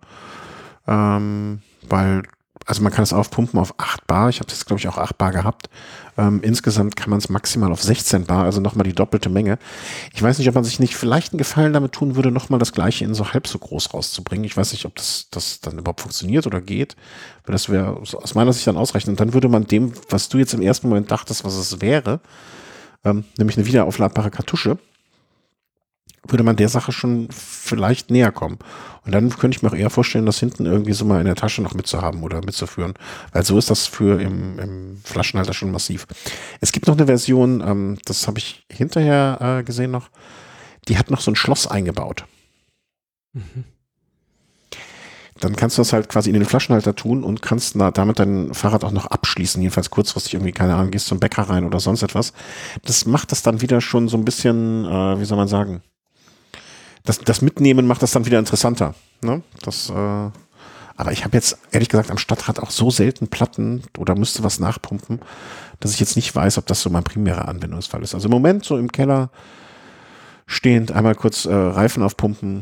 Weil, also man kann es aufpumpen auf 8 Bar. Ich habe jetzt, glaube ich, auch 8 Bar gehabt. Insgesamt kann man es maximal auf 16 Bar, also nochmal die doppelte Menge. Ich weiß nicht, ob man sich nicht vielleicht einen Gefallen damit tun würde, nochmal das Gleiche in so halb so groß rauszubringen. Ich weiß nicht, ob das dann überhaupt funktioniert oder geht. Weil das wäre aus meiner Sicht dann ausreichend. Und dann würde man dem, was du jetzt im ersten Moment dachtest, was es wäre, nämlich eine wiederaufladbare Kartusche, würde man der Sache schon vielleicht näher kommen. Und dann könnte ich mir auch eher vorstellen, das hinten irgendwie so mal in der Tasche noch mitzuhaben oder mitzuführen. Weil so ist das für im Flaschenhalter schon massiv. Es gibt noch eine Version, das habe ich hinterher gesehen noch, die hat noch so ein Schloss eingebaut. Mhm. Dann kannst du das halt quasi in den Flaschenhalter tun und kannst damit dein Fahrrad auch noch abschließen, jedenfalls kurzfristig irgendwie, keine Ahnung, gehst zum Bäcker rein oder sonst etwas. Das macht das dann wieder schon so ein bisschen, wie soll man sagen, das Mitnehmen macht das dann wieder interessanter. Ne? Aber ich habe jetzt, ehrlich gesagt, am Stadtrad auch so selten Platten oder müsste was nachpumpen, dass ich jetzt nicht weiß, ob das so mein primärer Anwendungsfall ist. Also im Moment so im Keller stehend, einmal kurz Reifen aufpumpen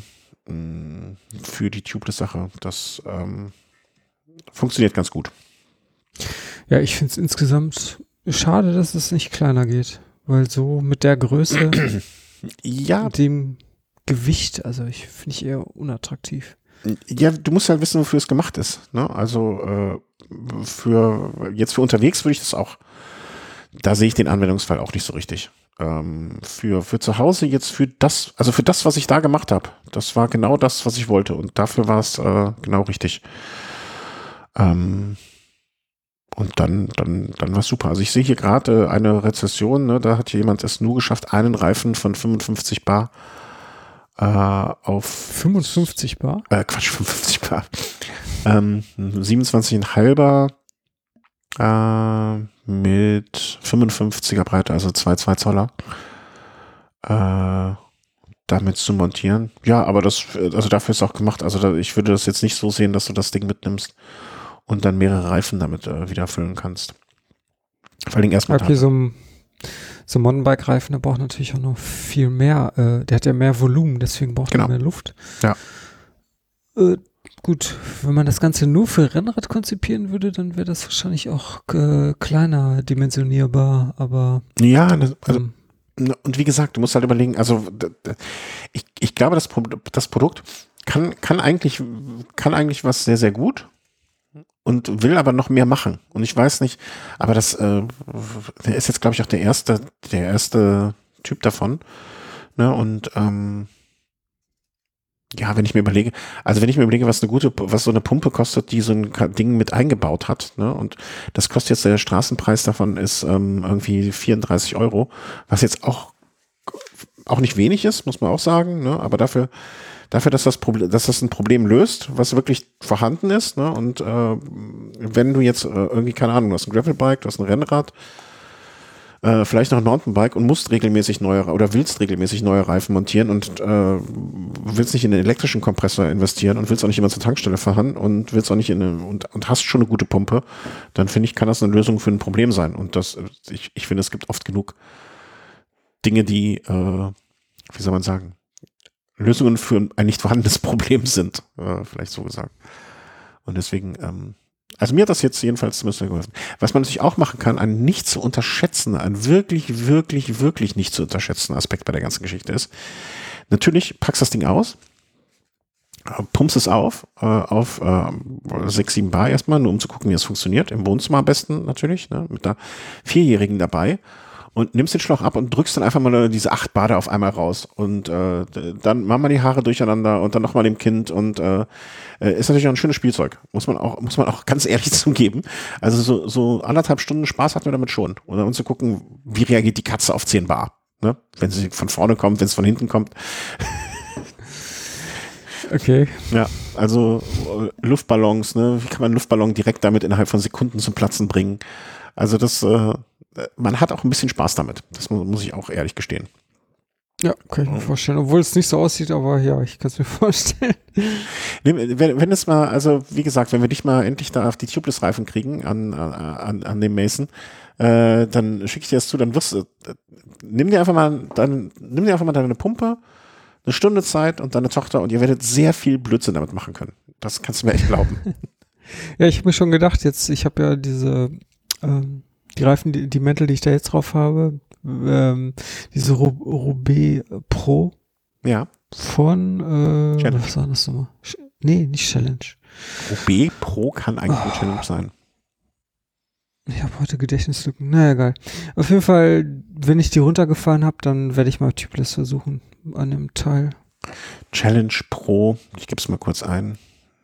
für die Tubeless-Sache. Das funktioniert ganz gut. Ja, ich finde es insgesamt schade, dass es nicht kleiner geht, weil so mit der Größe, ja, dem Gewicht, also finde ich eher unattraktiv. Ja, du musst halt wissen, wofür es gemacht ist. Ne? Also für unterwegs würde ich das auch, da sehe ich den Anwendungsfall auch nicht so richtig. Für zu Hause jetzt für das, was ich da gemacht habe, das war genau das, was ich wollte und dafür war es genau richtig. Und dann war es super. Also ich sehe hier gerade eine Rezession, ne? Da hat jemand es nur geschafft, einen Reifen von 55 Bar auf 55 Bar? 55 Bar. 27,5er mit 55er Breite, also 2 Zoller. Damit zu montieren. Ja, aber dafür ist es auch gemacht. Also ich würde das jetzt nicht so sehen, dass du das Ding mitnimmst und dann mehrere Reifen damit wieder füllen kannst. Vor allem erstmal. Okay, so ein Mountainbike-Reifen, der braucht natürlich auch noch viel mehr. Der hat ja mehr Volumen, deswegen braucht er mehr Luft. Ja. Gut, wenn man das Ganze nur für Rennrad konzipieren würde, dann wäre das wahrscheinlich auch kleiner dimensionierbar, aber ja, und wie gesagt, du musst halt überlegen, also ich glaube, das Produkt kann eigentlich was sehr, sehr gut und will aber noch mehr machen. Und ich weiß nicht, aber der ist jetzt, glaube ich, auch der erste Typ davon. Ne? Und ja, wenn ich mir überlege, was so eine Pumpe kostet, die so ein Ding mit eingebaut hat, ne? Und das kostet jetzt, der Straßenpreis davon ist irgendwie 34 €, was jetzt auch nicht wenig ist, muss man auch sagen, ne? Aber dafür, dass das ein Problem löst, was wirklich vorhanden ist, ne? Und wenn du jetzt irgendwie, keine Ahnung, du hast ein Gravelbike, du hast ein Rennrad, vielleicht noch ein Mountainbike und willst regelmäßig neue Reifen montieren und willst nicht in den elektrischen Kompressor investieren und willst auch nicht immer zur Tankstelle fahren und willst auch nicht und hast schon eine gute Pumpe, dann finde ich, kann das eine Lösung für ein Problem sein. Und ich finde, es gibt oft genug Dinge, die, wie soll man sagen, Lösungen für ein nicht vorhandenes Problem sind, vielleicht so gesagt. Und deswegen, also mir hat das jetzt jedenfalls zumindest geholfen. Was man natürlich auch machen kann, ein wirklich, wirklich, wirklich nicht zu unterschätzen Aspekt bei der ganzen Geschichte ist, natürlich packst das Ding aus, pumpst es auf 6, 7 Bar erstmal, nur um zu gucken, wie es funktioniert. Im Wohnzimmer am besten natürlich, ne, mit einer 4-Jährigen dabei. Und nimmst den Schlauch ab und drückst dann einfach mal diese 8 Bar da auf einmal raus. Und dann machen wir die Haare durcheinander und dann nochmal dem Kind. Und ist natürlich auch ein schönes Spielzeug. Muss man auch ganz ehrlich zugeben. Also so 1,5 Stunden Spaß hatten wir damit schon. Und zu gucken, wie reagiert die Katze auf 10 Bar. Ne? Wenn sie von vorne kommt, wenn es von hinten kommt. Okay. Ja, also Luftballons, ne? Wie kann man einen Luftballon direkt damit innerhalb von Sekunden zum Platzen bringen? Also man hat auch ein bisschen Spaß damit. Das muss ich auch ehrlich gestehen. Ja, kann ich mir vorstellen. Obwohl es nicht so aussieht, aber ja, ich kann es mir vorstellen. Wenn es mal, also wie gesagt, wenn wir dich mal endlich da auf die Tubeless-Reifen kriegen an dem Mason, dann schicke ich dir das zu, dann nimm dir einfach mal deine Pumpe, eine Stunde Zeit und deine Tochter und ihr werdet sehr viel Blödsinn damit machen können. Das kannst du mir echt glauben. Ja, ich habe mir schon gedacht, ich habe ja die Reifen, die Mäntel, die ich da jetzt drauf habe, diese Roubaix Pro. Ja. Von, Challenge. was war das nochmal? Nee, nicht Challenge. Roubaix Pro kann eigentlich eine Challenge sein. Ich habe heute Gedächtnislücken. Naja, egal. Auf jeden Fall, wenn ich die runtergefahren habe, dann werde ich mal Tubeless versuchen an dem Teil. Challenge Pro, ich gebe es mal kurz ein.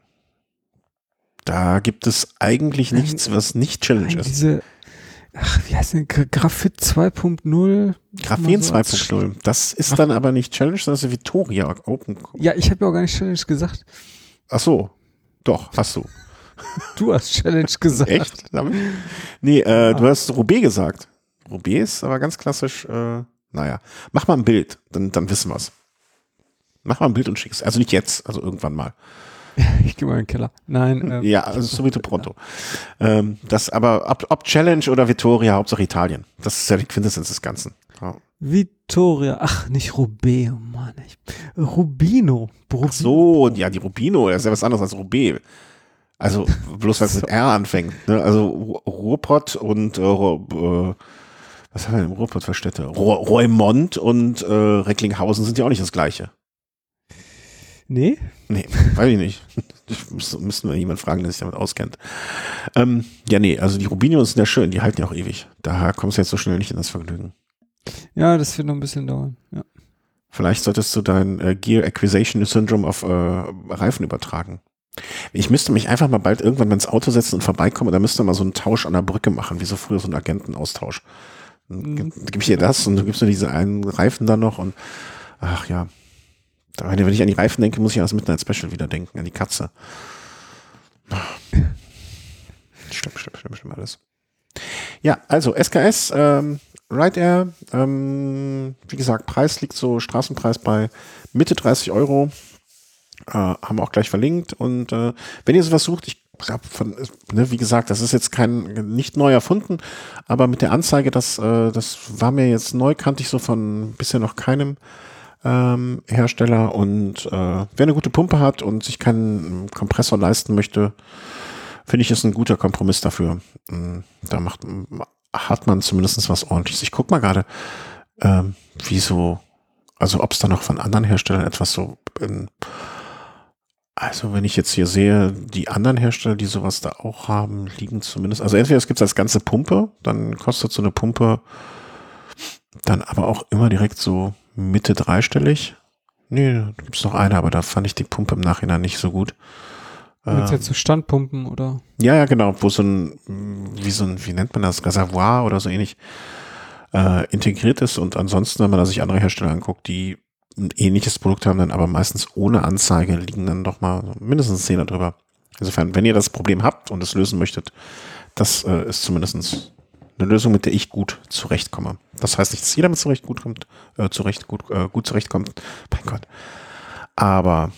Da gibt es eigentlich nichts, was nicht Challenge ist. Wie heißt denn? Graphit 2.0? Graphen 2.0. Das ist dann aber nicht Challenge, sondern das ist Vittoria Open. Ja, ich habe ja auch gar nicht Challenge gesagt. Ach so. Doch, hast du. Du hast Challenge gesagt. Echt? Nee, du hast Roubaix gesagt. Roubaix ist aber ganz klassisch, naja. Mach mal ein Bild, dann wissen wir's. Mach mal ein Bild und schick's. Also nicht jetzt, also irgendwann mal. Ich gehe mal in den Keller. Nein. Ja, also subito pronto. Das aber, ob Challenge oder Vittoria, Hauptsache Italien. Das ist ja die Quintessenz des Ganzen. Ja. Vittoria, ach, nicht Roubaix, oh Mann. Rubino. Ach so, ja, die Rubino, das ist ja was anderes als Roubaix. Also, bloß weil es mit R anfängt. Ne? Also, Ruhrpott und, was haben wir im Ruhrpott für Städte? Roermond und Recklinghausen sind ja auch nicht das Gleiche. Nee? Nee, weiß ich nicht. Müssten wir jemanden fragen, der sich damit auskennt. Ja, nee, also die Rubinos sind ja schön, die halten ja auch ewig. Daher kommst du jetzt so schnell nicht in das Vergnügen. Ja, das wird noch ein bisschen dauern, ja. Vielleicht solltest du dein Gear Acquisition Syndrome auf Reifen übertragen. Ich müsste mich einfach mal bald irgendwann mal ins Auto setzen und vorbeikomme, da müsste man so einen Tausch an der Brücke machen, wie so früher so ein Agentenaustausch. Dann gebe ich dir das und du gibst mir diese einen Reifen dann noch und ach ja. Wenn ich an die Reifen denke, muss ich an das Midnight Special wieder denken, an die Katze. Stimmt alles. Ja, also SKS, Ride Air, wie gesagt, Preis liegt so, Straßenpreis bei Mitte 30 €. Haben wir auch gleich verlinkt. Und wenn ihr sowas sucht, ich habe wie gesagt, das ist jetzt nicht neu erfunden, aber mit der Anzeige, das war mir jetzt neu, kannte ich so von bisher noch keinem Hersteller. Und wer eine gute Pumpe hat und sich keinen Kompressor leisten möchte, finde ich, ist ein guter Kompromiss dafür. Da hat man zumindest was Ordentliches. Ich gucke mal gerade, also ob es da noch von anderen Herstellern etwas so also wenn ich jetzt hier sehe, die anderen Hersteller, die sowas da auch haben, liegen zumindest, also entweder es gibt es als ganze Pumpe, dann kostet so eine Pumpe dann aber auch immer direkt so Mitte dreistellig. Nee, da gibt es noch eine, aber da fand ich die Pumpe im Nachhinein nicht so gut. Jetzt so Standpumpen oder? Ja, genau, wo wie nennt man das, Reservoir oder so ähnlich integriert ist und ansonsten, wenn man da sich andere Hersteller anguckt, die ein ähnliches Produkt haben, dann aber meistens ohne Anzeige, liegen dann doch mal mindestens 10 drüber. Insofern, wenn ihr das Problem habt und es lösen möchtet, das ist zumindest eine Lösung, mit der ich gut zurechtkomme. Das heißt nicht, dass jeder mit gut zurechtkommt. Mein Gott. Aber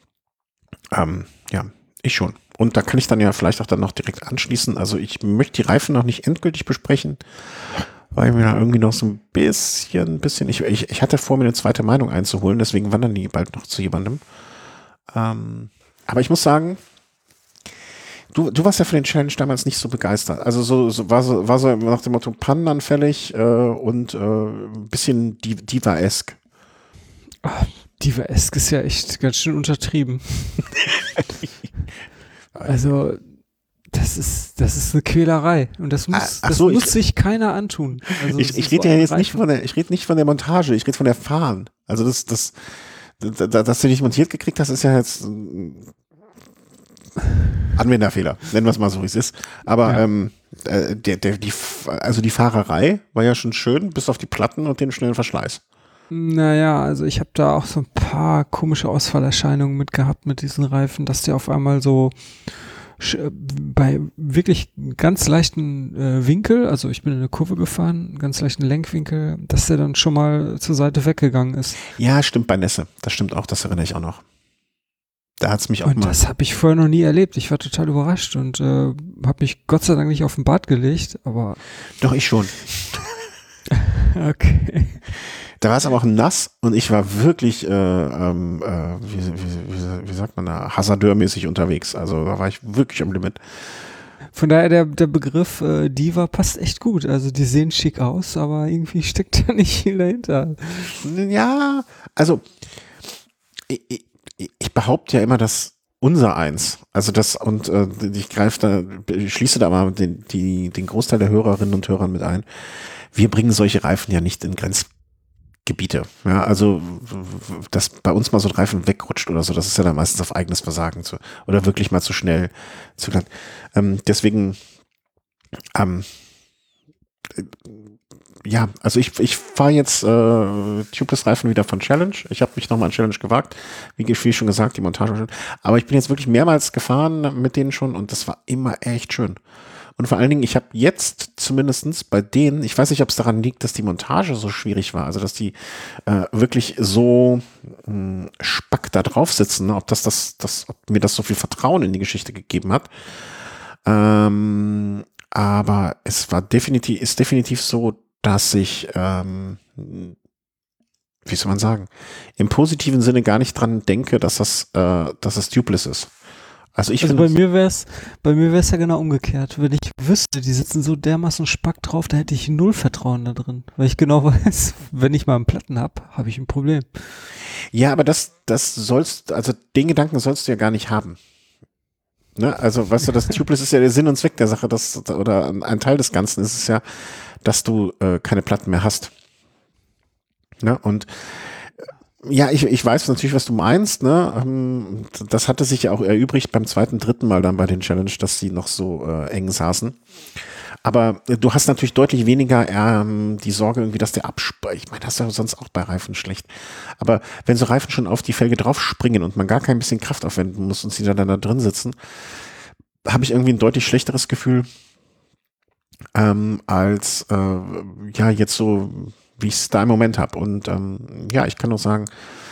ja, ich schon. Und da kann ich dann ja vielleicht auch dann noch direkt anschließen. Also ich möchte die Reifen noch nicht endgültig besprechen, weil mir da irgendwie noch so ein bisschen, ich hatte vor, mir eine zweite Meinung einzuholen, deswegen wandern die bald noch zu jemandem. Aber ich muss sagen, du warst ja für den Challenge damals nicht so begeistert. Also war so nach dem Motto pannenanfällig und ein bisschen Diva-esk. Diva-esque ist ja echt ganz schön untertrieben. Also, das ist eine Quälerei. Und das muss sich keiner antun. Also, ich rede ja jetzt nicht von der Montage, ich rede von der Fahren. Also dass du nicht montiert gekriegt hast, ist ja jetzt Anwenderfehler, nennen wir es mal so, wie es ist. Aber ja. Die Fahrerei war ja schon schön, bis auf die Platten und den schnellen Verschleiß. Naja, also ich habe da auch so ein paar komische Ausfallerscheinungen mit gehabt mit diesen Reifen, dass die auf einmal so bei wirklich ganz leichten Winkel, also ich bin in eine Kurve gefahren, ganz leichten Lenkwinkel, dass der dann schon mal zur Seite weggegangen ist. Ja, stimmt, bei Nässe. Das stimmt auch, das erinnere ich auch noch. Da hat's mich auch und mal. Das habe ich vorher noch nie erlebt. Ich war total überrascht und habe mich Gott sei Dank nicht auf den Bart gelegt, aber. Doch, ich schon. Okay. Da war es aber auch nass und ich war wirklich, wie sagt man da, hasardeurmäßig unterwegs. Also da war ich wirklich am Limit. Von daher, der Begriff Diva passt echt gut. Also die sehen schick aus, aber irgendwie steckt da nicht viel dahinter. Ja, also ich behaupte ja immer, dass unser Eins, also das, und ich schließe da mal den Großteil der Hörerinnen und Hörern mit ein. Wir bringen solche Reifen ja nicht in Grenzgebiete. Ja, also, dass bei uns mal so ein Reifen wegrutscht oder so, das ist ja dann meistens auf eigenes Versagen oder wirklich mal zu schnell zu lang. Deswegen, ja, also ich fahre jetzt Tubeless-Reifen wieder von Challenge. Ich habe mich nochmal an Challenge gewagt. Wie schon gesagt, die Montage war schön. Aber ich bin jetzt wirklich mehrmals gefahren mit denen schon und das war immer echt schön. Und vor allen Dingen, ich habe jetzt zumindestens bei denen, ich weiß nicht, ob es daran liegt, dass die Montage so schwierig war, also dass die wirklich so spack da drauf sitzen, ne? Ob ob mir das so viel Vertrauen in die Geschichte gegeben hat. Aber es ist definitiv so, dass ich, wie soll man sagen, im positiven Sinne gar nicht dran denke, dass das tubeless ist. Also bei mir wär's ja genau umgekehrt. Wenn ich wüsste, die sitzen so dermaßen spack drauf, da hätte ich null Vertrauen da drin. Weil ich genau weiß, wenn ich mal einen Platten habe ich ein Problem. Ja, aber den Gedanken sollst du ja gar nicht haben. Ne? Also, weißt du, das Tubeless ist ja der Sinn und Zweck der Sache, oder ein Teil des Ganzen ist es ja, dass du keine Platten mehr hast. Ne? Und ja, ich weiß natürlich, was du meinst, ne? Das hatte sich ja auch erübrigt beim dritten Mal dann bei den Challenge, dass die noch so eng saßen. Aber du hast natürlich deutlich weniger die Sorge irgendwie, dass der abspringt. Ich meine, das ist ja sonst auch bei Reifen schlecht. Aber wenn so Reifen schon auf die Felge drauf springen und man gar kein bisschen Kraft aufwenden muss und sie dann da drin sitzen, habe ich irgendwie ein deutlich schlechteres Gefühl als jetzt so, wie ich es da im Moment habe. Und ich kann nur sagen,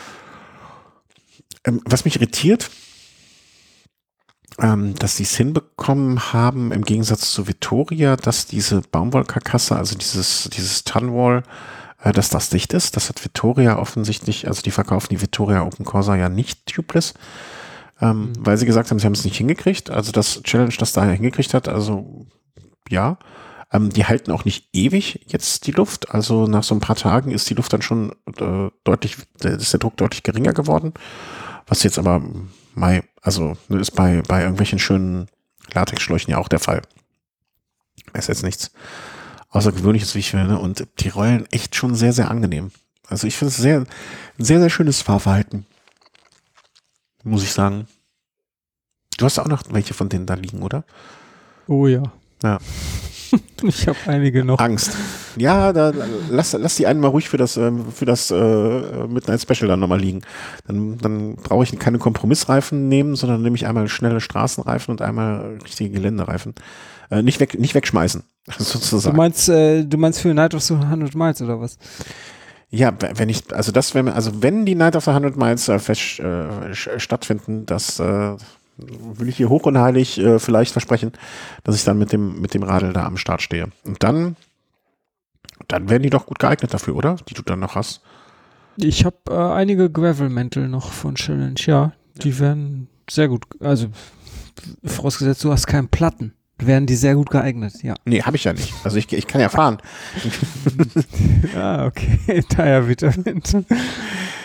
was mich irritiert, dass sie es hinbekommen haben, im Gegensatz zu Vittoria, dass diese Baumwollkarkasse, also dieses Tunwall, dass das dicht ist. Das hat Vittoria offensichtlich, also die verkaufen die Vittoria Open Corsa ja nicht tubeless, weil sie gesagt haben, sie haben es nicht hingekriegt. Also das Challenge, das da hingekriegt hat, also ja. Die halten auch nicht ewig jetzt die Luft. Also nach so ein paar Tagen ist die Luft dann schon ist der Druck deutlich geringer geworden. Was jetzt aber ist bei irgendwelchen schönen Latexschläuchen ja auch der Fall. Ist jetzt nichts Außergewöhnliches, wie ich finde. Und die rollen echt schon sehr, sehr angenehm. Also ich finde es sehr, sehr, sehr schönes Fahrverhalten. Muss ich sagen. Du hast auch noch welche von denen da liegen, oder? Oh ja. Ja. Ich habe einige noch. Angst. Ja, lass die einen mal ruhig für das Midnight Special dann nochmal liegen. Dann brauche ich keine Kompromissreifen nehmen, sondern nehme ich einmal schnelle Straßenreifen und einmal richtige Geländereifen. Nicht wegschmeißen, sozusagen. Du meinst für Night of the 100 Miles oder was? Ja, wenn die Night of the 100 Miles stattfinden, das will ich hier hoch und heilig vielleicht versprechen, dass ich dann mit dem Radl da am Start stehe. Und dann werden die doch gut geeignet dafür, oder? Die du dann noch hast. Ich habe einige Gravel-Mäntel noch von Challenge, ja. Die werden sehr gut, also vorausgesetzt, du hast keinen Platten, werden die sehr gut geeignet, ja. Nee, habe ich ja nicht. Also ich kann ja fahren. Okay, daher Vitamin.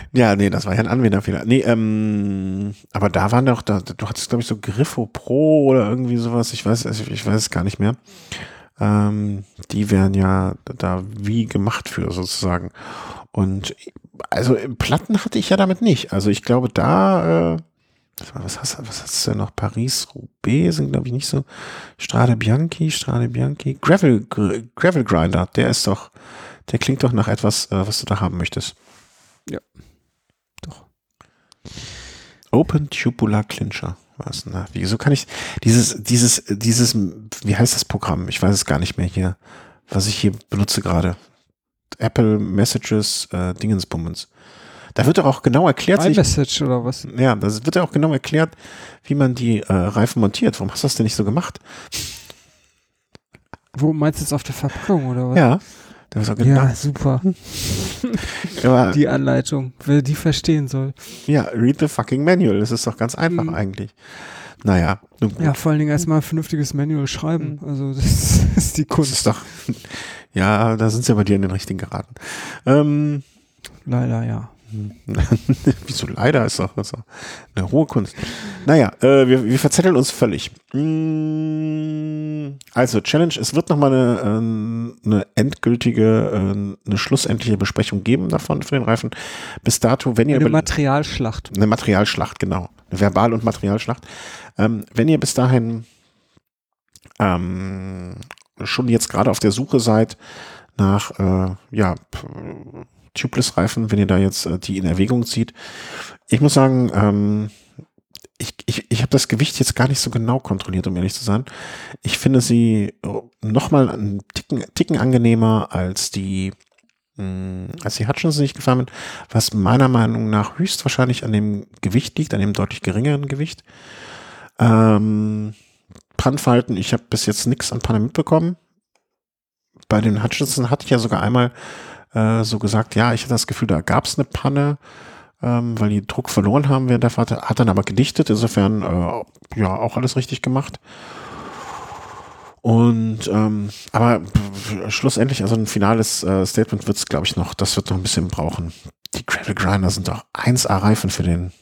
Ja, nee, das war ja ein Anwenderfehler. Nee, aber da waren doch, du hattest, glaube ich, so Griffo Pro oder irgendwie sowas, ich weiß es gar nicht mehr. Die wären ja da wie gemacht für sozusagen. Und also Platten hatte ich ja damit nicht. Also ich glaube da, was hast du denn noch? Paris-Roubaix sind, glaube ich, nicht so. Strade Bianchi. Gravel Grinder, der klingt doch nach etwas, was du da haben möchtest. Ja, doch. Open Tubular Clincher. Was? Na, wieso kann ich dieses, wie heißt das Programm? Ich weiß es gar nicht mehr hier, was ich hier benutze gerade. Apple Messages, Dingensbummens. Da wird doch auch genau erklärt. iMessage oder was? Ja, das wird ja auch genau erklärt, wie man die Reifen montiert. Warum hast du das denn nicht so gemacht? Wo meinst du jetzt auf der Verpackung oder was? Ja. Das ist auch genau. Ja, super. Aber, die Anleitung, wer die verstehen soll. Ja, read the fucking manual. Das ist doch ganz einfach eigentlich. Naja. Ja, vor allen Dingen erstmal ein vernünftiges Manual schreiben. Also das ist die Kunst. Das ist doch, ja, da sind sie bei dir in den richtigen geraten. Leider, ja. Wieso leider? Ist doch eine hohe Kunst. Naja, wir verzetteln uns völlig. Also Challenge, es wird nochmal eine endgültige, eine schlussendliche Besprechung geben davon für den Reifen. Bis dato, wenn ihr... Eine Materialschlacht. Eine Materialschlacht, genau. Eine Verbal- und Materialschlacht. Wenn ihr bis dahin schon jetzt gerade auf der Suche seid nach, Tubeless-Reifen, wenn ihr da jetzt die in Erwägung zieht. Ich muss sagen, ich habe das Gewicht jetzt gar nicht so genau kontrolliert, um ehrlich zu sein. Ich finde sie nochmal einen Ticken angenehmer als die Hutchinson, die ich gefahren bin, was meiner Meinung nach höchstwahrscheinlich an dem Gewicht liegt, an dem deutlich geringeren Gewicht. Pannenverhalten, ich habe bis jetzt nichts an Panne mitbekommen. Bei den Hutchinson hatte ich ja sogar einmal so gesagt, ja, ich hatte das Gefühl, da gab es eine Panne, weil die Druck verloren haben während der Fahrt, hat dann aber gedichtet, insofern auch alles richtig gemacht. Und aber schlussendlich, also ein finales Statement wird es, glaube ich, das wird noch ein bisschen brauchen. Die Gravel Grinder sind doch 1A-Reifen für den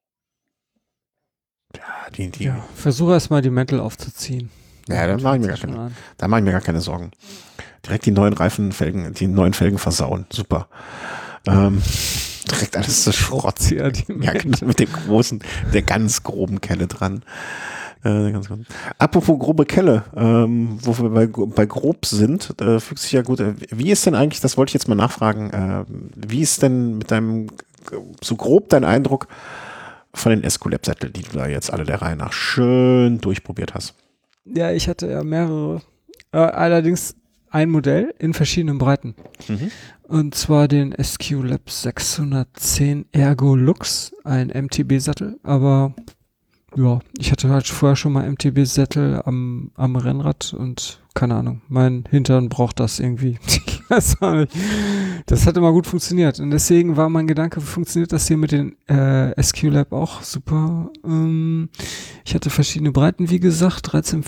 versuche erstmal die Mäntel aufzuziehen. Ja, da mache ich mir gar keine Sorgen. Direkt die neuen Felgen versauen. Super. Direkt alles zu Schrott. Ja, genau, mit der ganz groben Kelle dran. Apropos grobe Kelle, wo wir bei grob sind, fügt sich ja gut. Wie ist denn eigentlich, das wollte ich jetzt mal nachfragen, wie ist denn mit deinem, so grob dein Eindruck von den Esculap-Sätteln, die du da jetzt alle der Reihe nach schön durchprobiert hast? Ja, ich hatte ja mehrere, allerdings ein Modell in verschiedenen Breiten. Und zwar den Esculap 610 Ergo Lux, ein MTB-Sattel, aber ja, ich hatte halt vorher schon mal MTB-Sättel am Rennrad und keine Ahnung, mein Hintern braucht das irgendwie. Ich weiß auch nicht. Das hat immer gut funktioniert und deswegen war mein Gedanke, funktioniert das hier mit den Esculap auch super. Ich hatte verschiedene Breiten, wie gesagt, 13,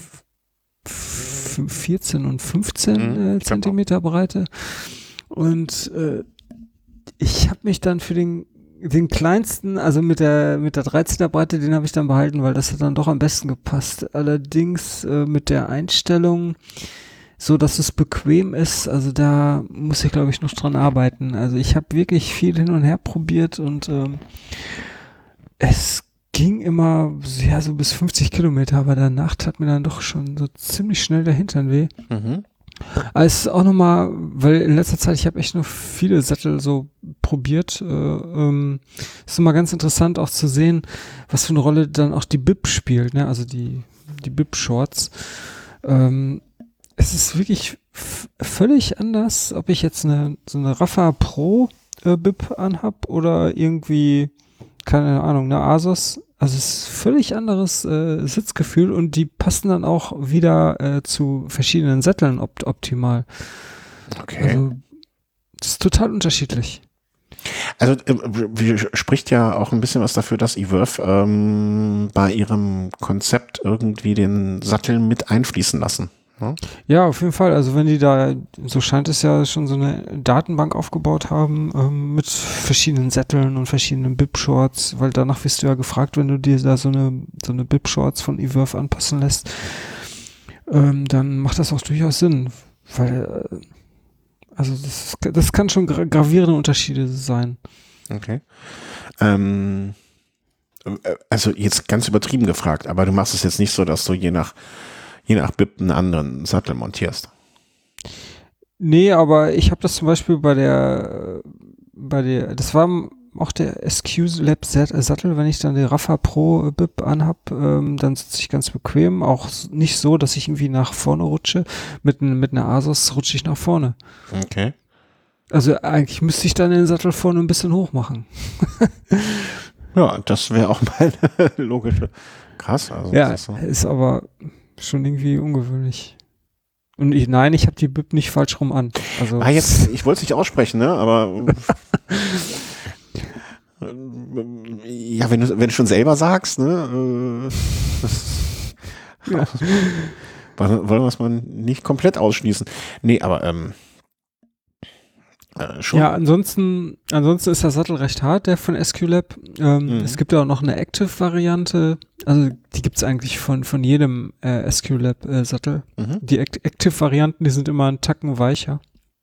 14 und 15 Zentimeter Breite und ich habe mich dann für den kleinsten, also mit der 13er Breite, den habe ich dann behalten, weil das hat dann doch am besten gepasst. Allerdings mit der Einstellung, so dass es bequem ist, also da muss ich, glaube ich, noch dran arbeiten. Also ich habe wirklich viel hin und her probiert und es ging immer so bis 50 Kilometer, aber danach tat mir dann doch schon so ziemlich schnell der Hintern weh. Aber es ist auch nochmal, weil in letzter Zeit, ich habe echt noch viele Sättel so probiert, ist immer ganz interessant auch zu sehen, was für eine Rolle dann auch die Bib spielt, ne? Also die Bib-Shorts. Es ist wirklich völlig anders, ob ich jetzt so eine Rafa Pro Bib anhab oder irgendwie, keine Ahnung, eine Asos. Also es ist völlig anderes Sitzgefühl und die passen dann auch wieder zu verschiedenen Sätteln optimal. Okay. Also das ist total unterschiedlich. Also spricht ja auch ein bisschen was dafür, dass Ewerf bei ihrem Konzept irgendwie den Sattel mit einfließen lassen. Ja? Ja, auf jeden Fall. Also wenn die da, so scheint es ja schon so eine Datenbank aufgebaut haben, mit verschiedenen Sätteln und verschiedenen Bip-Shorts, weil danach wirst du ja gefragt, wenn du dir da so eine Bip-Shorts von eWurf anpassen lässt, dann macht das auch durchaus Sinn, weil, also das kann schon gravierende Unterschiede sein. Okay. Also jetzt ganz übertrieben gefragt, aber du machst es jetzt nicht so, dass du je nach BIP einen anderen Sattel montierst. Nee, aber ich habe das zum Beispiel das war auch der SQ Lab Sattel, wenn ich dann den Rafa Pro BIP anhab, dann sitze ich ganz bequem, auch nicht so, dass ich irgendwie nach vorne rutsche. Mit einer Asos rutsche ich nach vorne. Okay. Also eigentlich müsste ich dann den Sattel vorne ein bisschen hoch machen. Ja, das wäre auch mal eine logische. Krass. Also Ja, das ist so. ist aber schon irgendwie ungewöhnlich. Und ich habe die BIP nicht falsch rum an. Also Jetzt, ich wollte es nicht aussprechen, ne? Aber ja, wenn du schon selber sagst, ne? ja. Wollen wir es mal nicht komplett ausschließen. Nee, aber schon. Ja, ansonsten ist der Sattel recht hart, der von SQ-Lab. Es gibt ja auch noch eine Active-Variante. Also die gibt's eigentlich von jedem SQ-Lab-Sattel. Die Active-Varianten, die sind immer einen Tacken weicher.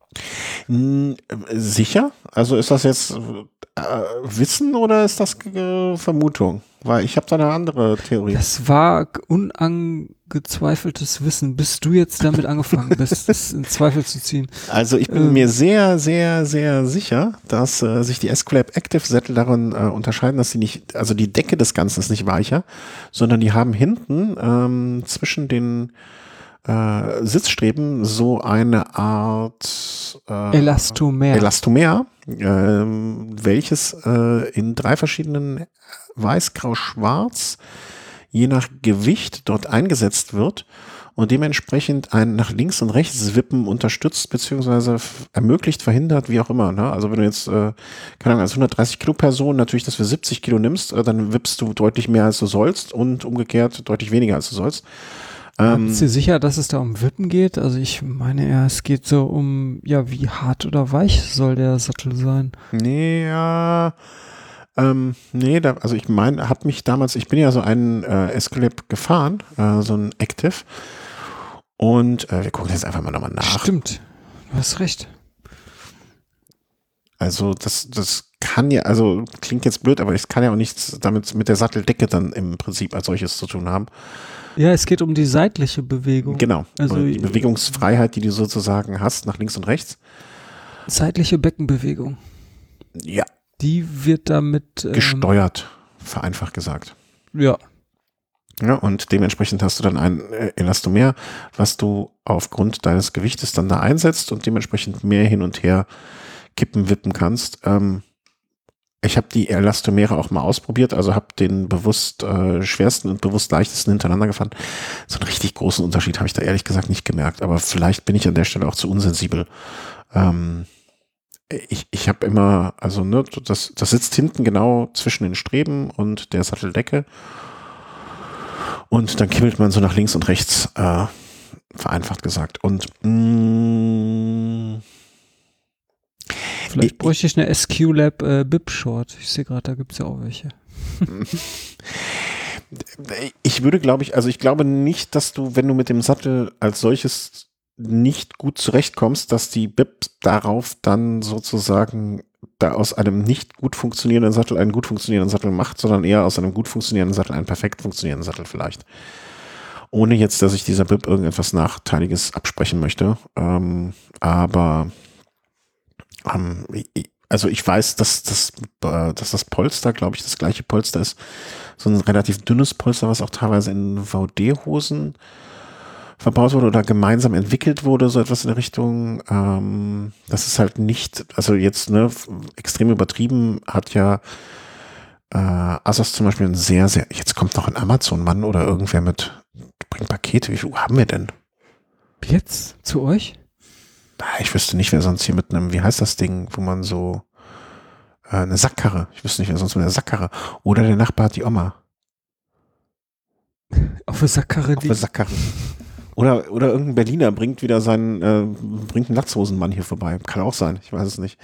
Sicher? Also ist das jetzt Wissen oder ist das Vermutung? Weil ich habe da eine andere Theorie. Das war unangezweifeltes Wissen, bis du jetzt damit angefangen bist, das in Zweifel zu ziehen. Also ich bin mir sehr, sehr, sehr sicher, dass sich die SQLab Active Sättel darin unterscheiden, dass sie nicht, also die Decke des Ganzen ist nicht weicher, sondern die haben hinten zwischen den Sitzstreben so eine Art Elastomer, welches in 3 verschiedenen Weiß, Grau, Schwarz je nach Gewicht dort eingesetzt wird und dementsprechend ein nach links und rechts Wippen unterstützt beziehungsweise ermöglicht, verhindert, wie auch immer. Ne? Also wenn du jetzt, keine Ahnung, als 130 Kilo Person natürlich, dass du 70 Kilo nimmst, dann wippst du deutlich mehr als du sollst und umgekehrt deutlich weniger als du sollst. Bist du sicher, dass es da um Wippen geht? Also ich meine ja, es geht so um, ja, wie hart oder weich soll der Sattel sein? Nee, ja. Also ich meine, ich bin ja so einen Escalade gefahren, so ein Active. Und wir gucken jetzt einfach mal nochmal nach. Stimmt, du hast recht. Also das kann ja, also klingt jetzt blöd, aber es kann ja auch nichts damit mit der Satteldecke dann im Prinzip als solches zu tun haben. Ja, es geht um die seitliche Bewegung. Genau, also die Bewegungsfreiheit, die du sozusagen hast, nach links und rechts. Seitliche Beckenbewegung. Ja. Die wird damit gesteuert, vereinfacht gesagt. Ja. Ja, und dementsprechend hast du dann ein Elastomer, was du aufgrund deines Gewichtes dann da einsetzt und dementsprechend mehr hin und her kippen, wippen kannst. Ich habe die Elastomere auch mal ausprobiert, also habe den bewusst schwersten und bewusst leichtesten hintereinander gefahren. So einen richtig großen Unterschied habe ich da ehrlich gesagt nicht gemerkt, aber vielleicht bin ich an der Stelle auch zu unsensibel. Ich habe immer, also ne, das sitzt hinten genau zwischen den Streben und der Satteldecke und dann kippelt man so nach links und rechts, vereinfacht gesagt. Und vielleicht bräuchte ich eine SQ-Lab BIP Short. Ich sehe gerade, da gibt es ja auch welche. Ich glaube nicht, dass du, wenn du mit dem Sattel als solches nicht gut zurechtkommst, dass die BIP darauf dann sozusagen da aus einem nicht gut funktionierenden Sattel einen gut funktionierenden Sattel macht, sondern eher aus einem gut funktionierenden Sattel einen perfekt funktionierenden Sattel vielleicht. Ohne jetzt, dass ich dieser BIP irgendetwas Nachteiliges absprechen möchte. Aber also ich weiß, dass das Polster, glaube ich, das gleiche Polster ist. So ein relativ dünnes Polster, was auch teilweise in VD-Hosen verbaut wurde oder gemeinsam entwickelt wurde, so etwas in der Richtung. Das ist halt nicht, also jetzt ne, extrem übertrieben hat ja Asos zum Beispiel ein sehr, sehr, jetzt kommt noch ein Amazon-Mann oder irgendwer bringt Pakete, wie viel haben wir denn? Jetzt? Zu euch? Ich wüsste nicht, wer sonst hier mit einem, wie heißt das Ding, wo man so eine Sackkarre, ich wüsste nicht, wer sonst mit einer Sackkarre oder der Nachbar hat die Oma. Auf der Sackkarre? Auf der Sackkarre. Oder irgendein Berliner bringt wieder bringt einen Latzhosenmann hier vorbei. Kann auch sein, ich weiß es nicht.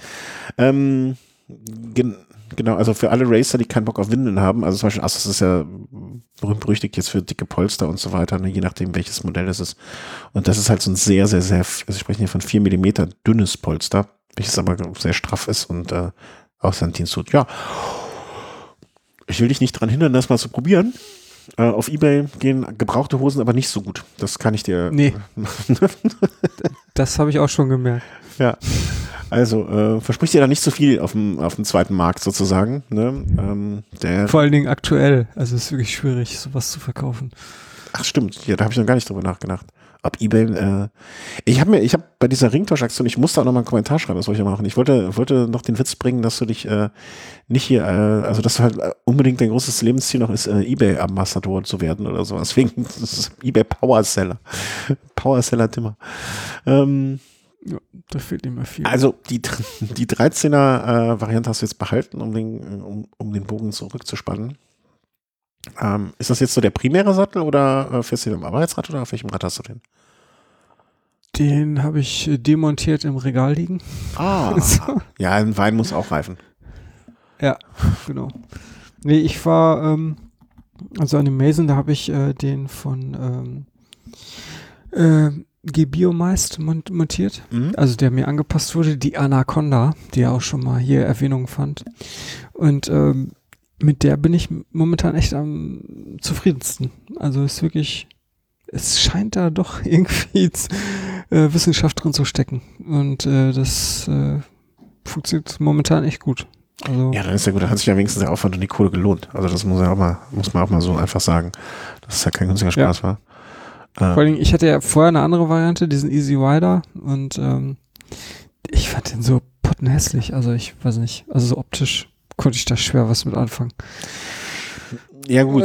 Genau, also für alle Racer, die keinen Bock auf Windeln haben, also zum Beispiel Asus ist ja berühmt-berüchtigt jetzt für dicke Polster und so weiter, ne, je nachdem welches Modell es ist. Und das ist halt so ein sehr, sehr, sehr, also wir sprechen hier von 4 Millimeter dünnes Polster, welches aber sehr straff ist und auch seinen Dienst tut. Ja, ich will dich nicht daran hindern, das mal zu probieren. Auf eBay gehen gebrauchte Hosen aber nicht so gut. Das kann ich dir. Nee. Das habe ich auch schon gemerkt. Ja. Also verspricht dir da nicht so viel auf dem zweiten Markt sozusagen. Ne? Vor allen Dingen aktuell. Also es ist wirklich schwierig, sowas zu verkaufen. Ach stimmt, ja, da habe ich noch gar nicht drüber nachgedacht. Ab eBay, ich habe bei dieser Ringtauschaktion, ich musste auch noch mal einen Kommentar schreiben, das wollte ich machen. Ich wollte noch den Witz bringen, dass du dich nicht hier, also dass du halt unbedingt dein großes Lebensziel noch ist, eBay-Ambassador zu werden oder sowas. Deswegen eBay Powerseller. Powerseller Timmer. Ja, da fehlt nicht mehr viel. Also die 13er Variante hast du jetzt behalten, um den Bogen zurückzuspannen. Ist das jetzt so der primäre Sattel oder fährst du mit dem Arbeitsrad oder auf welchem Rad hast du den? Den habe ich demontiert im Regal liegen. Ah, so. Ja, ein Wein muss auch reifen. Ja, genau. Nee, ich war, also an dem Mason, da habe ich den von Gebiomeist montiert, also der mir angepasst wurde, die Anaconda, die ja auch schon mal hier Erwähnung fand. Und mit der bin ich momentan echt am zufriedensten. Also ist wirklich, es scheint da doch irgendwie Wissenschaft drin zu stecken. Und das funktioniert momentan echt gut. Also, ja, dann ist ja gut, da hat sich ja wenigstens der Aufwand und die Kohle gelohnt. Also das muss man auch mal so einfach sagen, dass es ja kein günstiger Spaß war. Vor allem, ich hatte ja vorher eine andere Variante, diesen Easy Rider, und ich fand den so pottenhässlich. Also ich weiß nicht, also so optisch konnte ich da schwer was mit anfangen. Ja gut,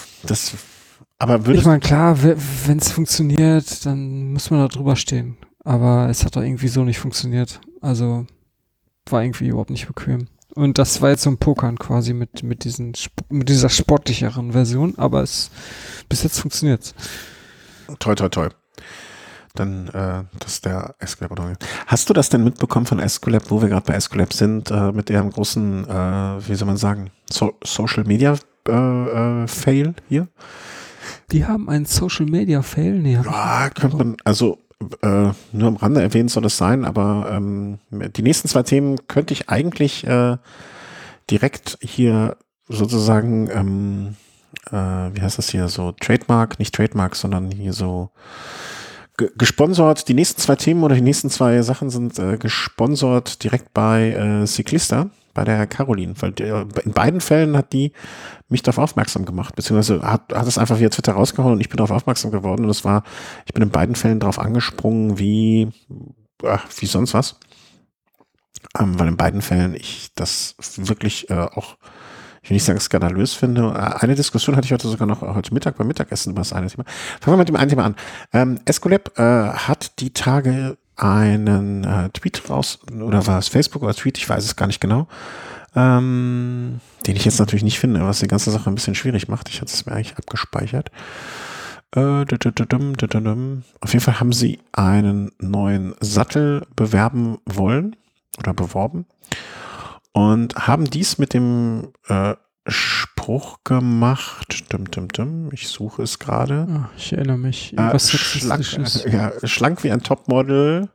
aber ich meine, klar, wenn es funktioniert, dann muss man da drüber stehen. Aber es hat doch irgendwie so nicht funktioniert. Also war irgendwie überhaupt nicht bequem. Und das war jetzt so ein Pokern quasi mit dieser sportlicheren Version, aber bis jetzt funktioniert's. Toi, toi, toi. Dann, das ist der Escolab. Hast du das denn mitbekommen von Escolab, wo wir gerade bei Escolab sind, mit ihrem großen, wie soll man sagen, Social Media Fail hier? Die haben einen Social Media Fail? Nee, ja, könnte man, also nur am Rande erwähnt soll es sein, aber die nächsten 2 Themen könnte ich eigentlich direkt hier sozusagen wie heißt das hier, so nicht Trademark, sondern hier so gesponsert. Die nächsten 2 Themen oder die nächsten 2 Sachen sind gesponsert direkt bei Cyclista, bei der Caroline, weil in beiden Fällen hat die mich darauf aufmerksam gemacht, beziehungsweise hat es einfach via Twitter rausgehauen und ich bin darauf aufmerksam geworden und ich bin in beiden Fällen darauf angesprungen wie sonst was, weil in beiden Fällen ich das wirklich auch, ich will nicht sagen, skandalös finde. Eine Diskussion hatte ich heute Mittag beim Mittagessen über das eine Thema. Fangen wir mit dem einen Thema an. Escolab hat die Tage einen Tweet raus, oder war es Facebook oder Tweet, ich weiß es gar nicht genau, den ich jetzt natürlich nicht finde, was die ganze Sache ein bisschen schwierig macht. Ich hatte es mir eigentlich abgespeichert. Auf jeden Fall haben sie einen neuen Sattel bewerben wollen oder beworben und haben dies mit dem Spruch gemacht. Ich suche es gerade. Oh, ich erinnere mich. Was schlank wie ein Topmodel,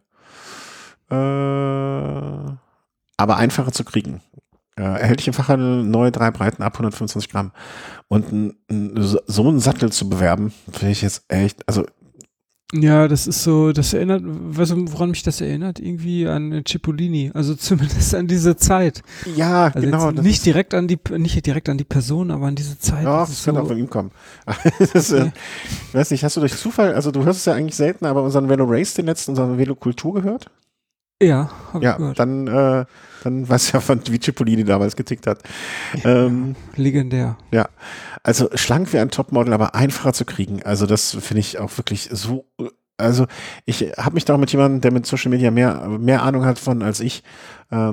aber einfacher zu kriegen. Erhältlich im Fachhandel, neue 3 Breiten ab 125 Gramm. Und so einen Sattel zu bewerben, finde ich jetzt echt, also. Ja, das ist so, das erinnert, weißt du, woran mich das erinnert? Irgendwie an Cipollini, also zumindest an diese Zeit. Ja, also genau. Nicht direkt an die Person, aber an diese Zeit. Ja, das kann auch von ihm kommen. Ich weiß nicht, hast du durch Zufall, also du hörst es ja eigentlich selten, aber unseren Velo Race, unseren Velo Kultur gehört? Ja, habe ich gehört. Dann weißt du ja, wie Cipollini damals getickt hat. Legendär. Ja, also schlank wie ein Topmodel, aber einfacher zu kriegen. Also das finde ich auch wirklich so, also ich habe mich da auch mit jemandem, der mit Social Media mehr Ahnung hat von als ich,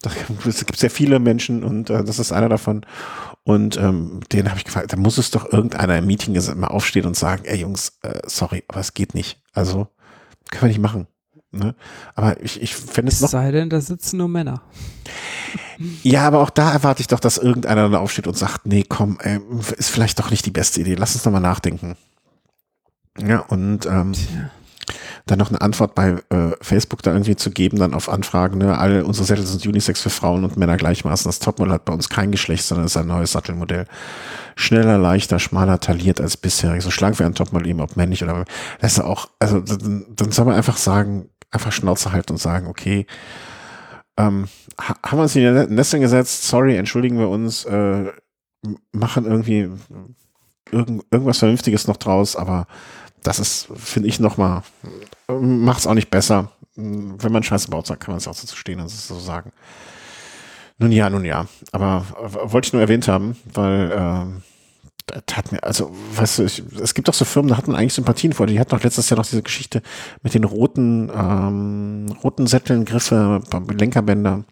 Es gibt sehr viele Menschen und das ist einer davon. Und den habe ich gefragt, da muss es doch irgendeiner im Meeting mal aufstehen und sagen, ey Jungs, sorry, aber es geht nicht. Also können wir nicht machen. Ne? Aber ich fände es noch. Es sei denn, da sitzen nur Männer. Ja, aber auch da erwarte ich doch, dass irgendeiner dann aufsteht und sagt, nee, komm, ist vielleicht doch nicht die beste Idee. Lass uns noch mal nachdenken. Ja, und dann noch eine Antwort bei Facebook da irgendwie zu geben, dann auf Anfragen, ne, alle unsere Sättel sind Unisex für Frauen und Männer gleichmaßen. Das Topmodell hat bei uns kein Geschlecht, sondern ist ein neues Sattelmodell. Schneller, leichter, schmaler, tailliert als bisher. So schlank wie ein Topmodell, eben ob männlich oder, das ist auch, also dann soll man einfach sagen, einfach Schnauze halten und sagen, okay, haben wir uns in die Nesseln gesetzt, sorry, entschuldigen wir uns, machen irgendwie irgendwas Vernünftiges noch draus, aber das ist, finde ich, nochmal, macht es auch nicht besser. Wenn man Scheiße baut, kann man es auch so stehen und so sagen. Nun ja. Aber wollte ich nur erwähnt haben, weil tat mir, also, weißt du, es gibt doch so Firmen, da hat man eigentlich Sympathien vor. Die hatten doch letztes Jahr noch diese Geschichte mit den roten Sätteln, Griffe, Lenkerbänder,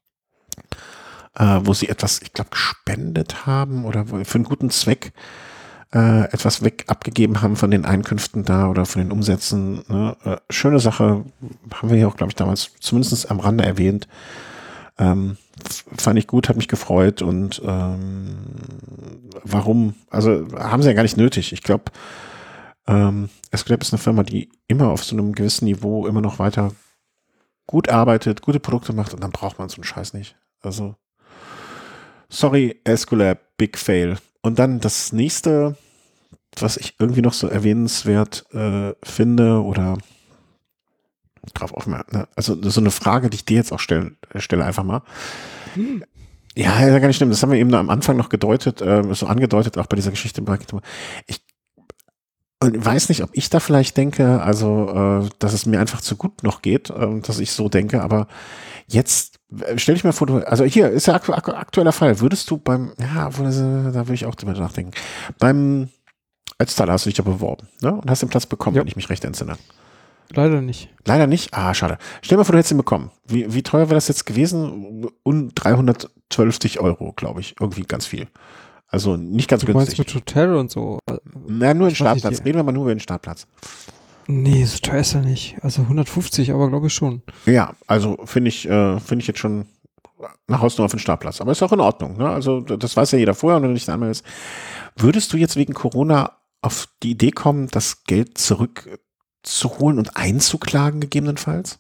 wo sie etwas, ich glaube, gespendet haben oder für einen guten Zweck etwas abgegeben haben von den Einkünften da oder von den Umsätzen. Ne? Schöne Sache, haben wir ja auch, glaube ich, damals zumindest am Rande erwähnt. Fand ich gut, hat mich gefreut und warum? Also haben sie ja gar nicht nötig. Ich glaube, Escalab ist eine Firma, die immer auf so einem gewissen Niveau immer noch weiter gut arbeitet, gute Produkte macht und dann braucht man so einen Scheiß nicht. Also sorry, Escalab, big fail. Und dann das nächste, was ich irgendwie noch so erwähnenswert finde oder drauf aufmerken, ne? Also so eine Frage, die ich dir jetzt auch stelle einfach mal. Ja, ist ja gar nicht schlimm. Das haben wir eben am Anfang noch gedeutet, so angedeutet, auch bei dieser Geschichte. Ich weiß nicht, ob ich da vielleicht denke, also dass es mir einfach zu gut noch geht, dass ich so denke, aber jetzt stell dich mal vor, also hier ist ja aktueller Fall. Würdest du da würde ich auch drüber nachdenken. Beim Ötztaler hast du dich ja beworben, ne? Und hast den Platz bekommen, wenn ich mich recht entsinne. Leider nicht. Leider nicht? Ah, schade. Stell dir mal vor, du hättest ihn bekommen. Wie teuer wäre das jetzt gewesen? 312 Euro, glaube ich. Irgendwie ganz viel. Also nicht ganz günstig. Du meinst mit Hotel und so? Na, nur den Startplatz. Reden wir mal nur über den Startplatz. Nee, so teuer ist er nicht. Also 150, aber glaube ich schon. Ja, also finde ich jetzt schon nach Hausnummer auf den Startplatz. Aber ist auch in Ordnung. Ne? Also das weiß ja jeder vorher und wenn du nicht anmeldest. Würdest du jetzt wegen Corona auf die Idee kommen, das Geld zurückzuholen und einzuklagen gegebenenfalls?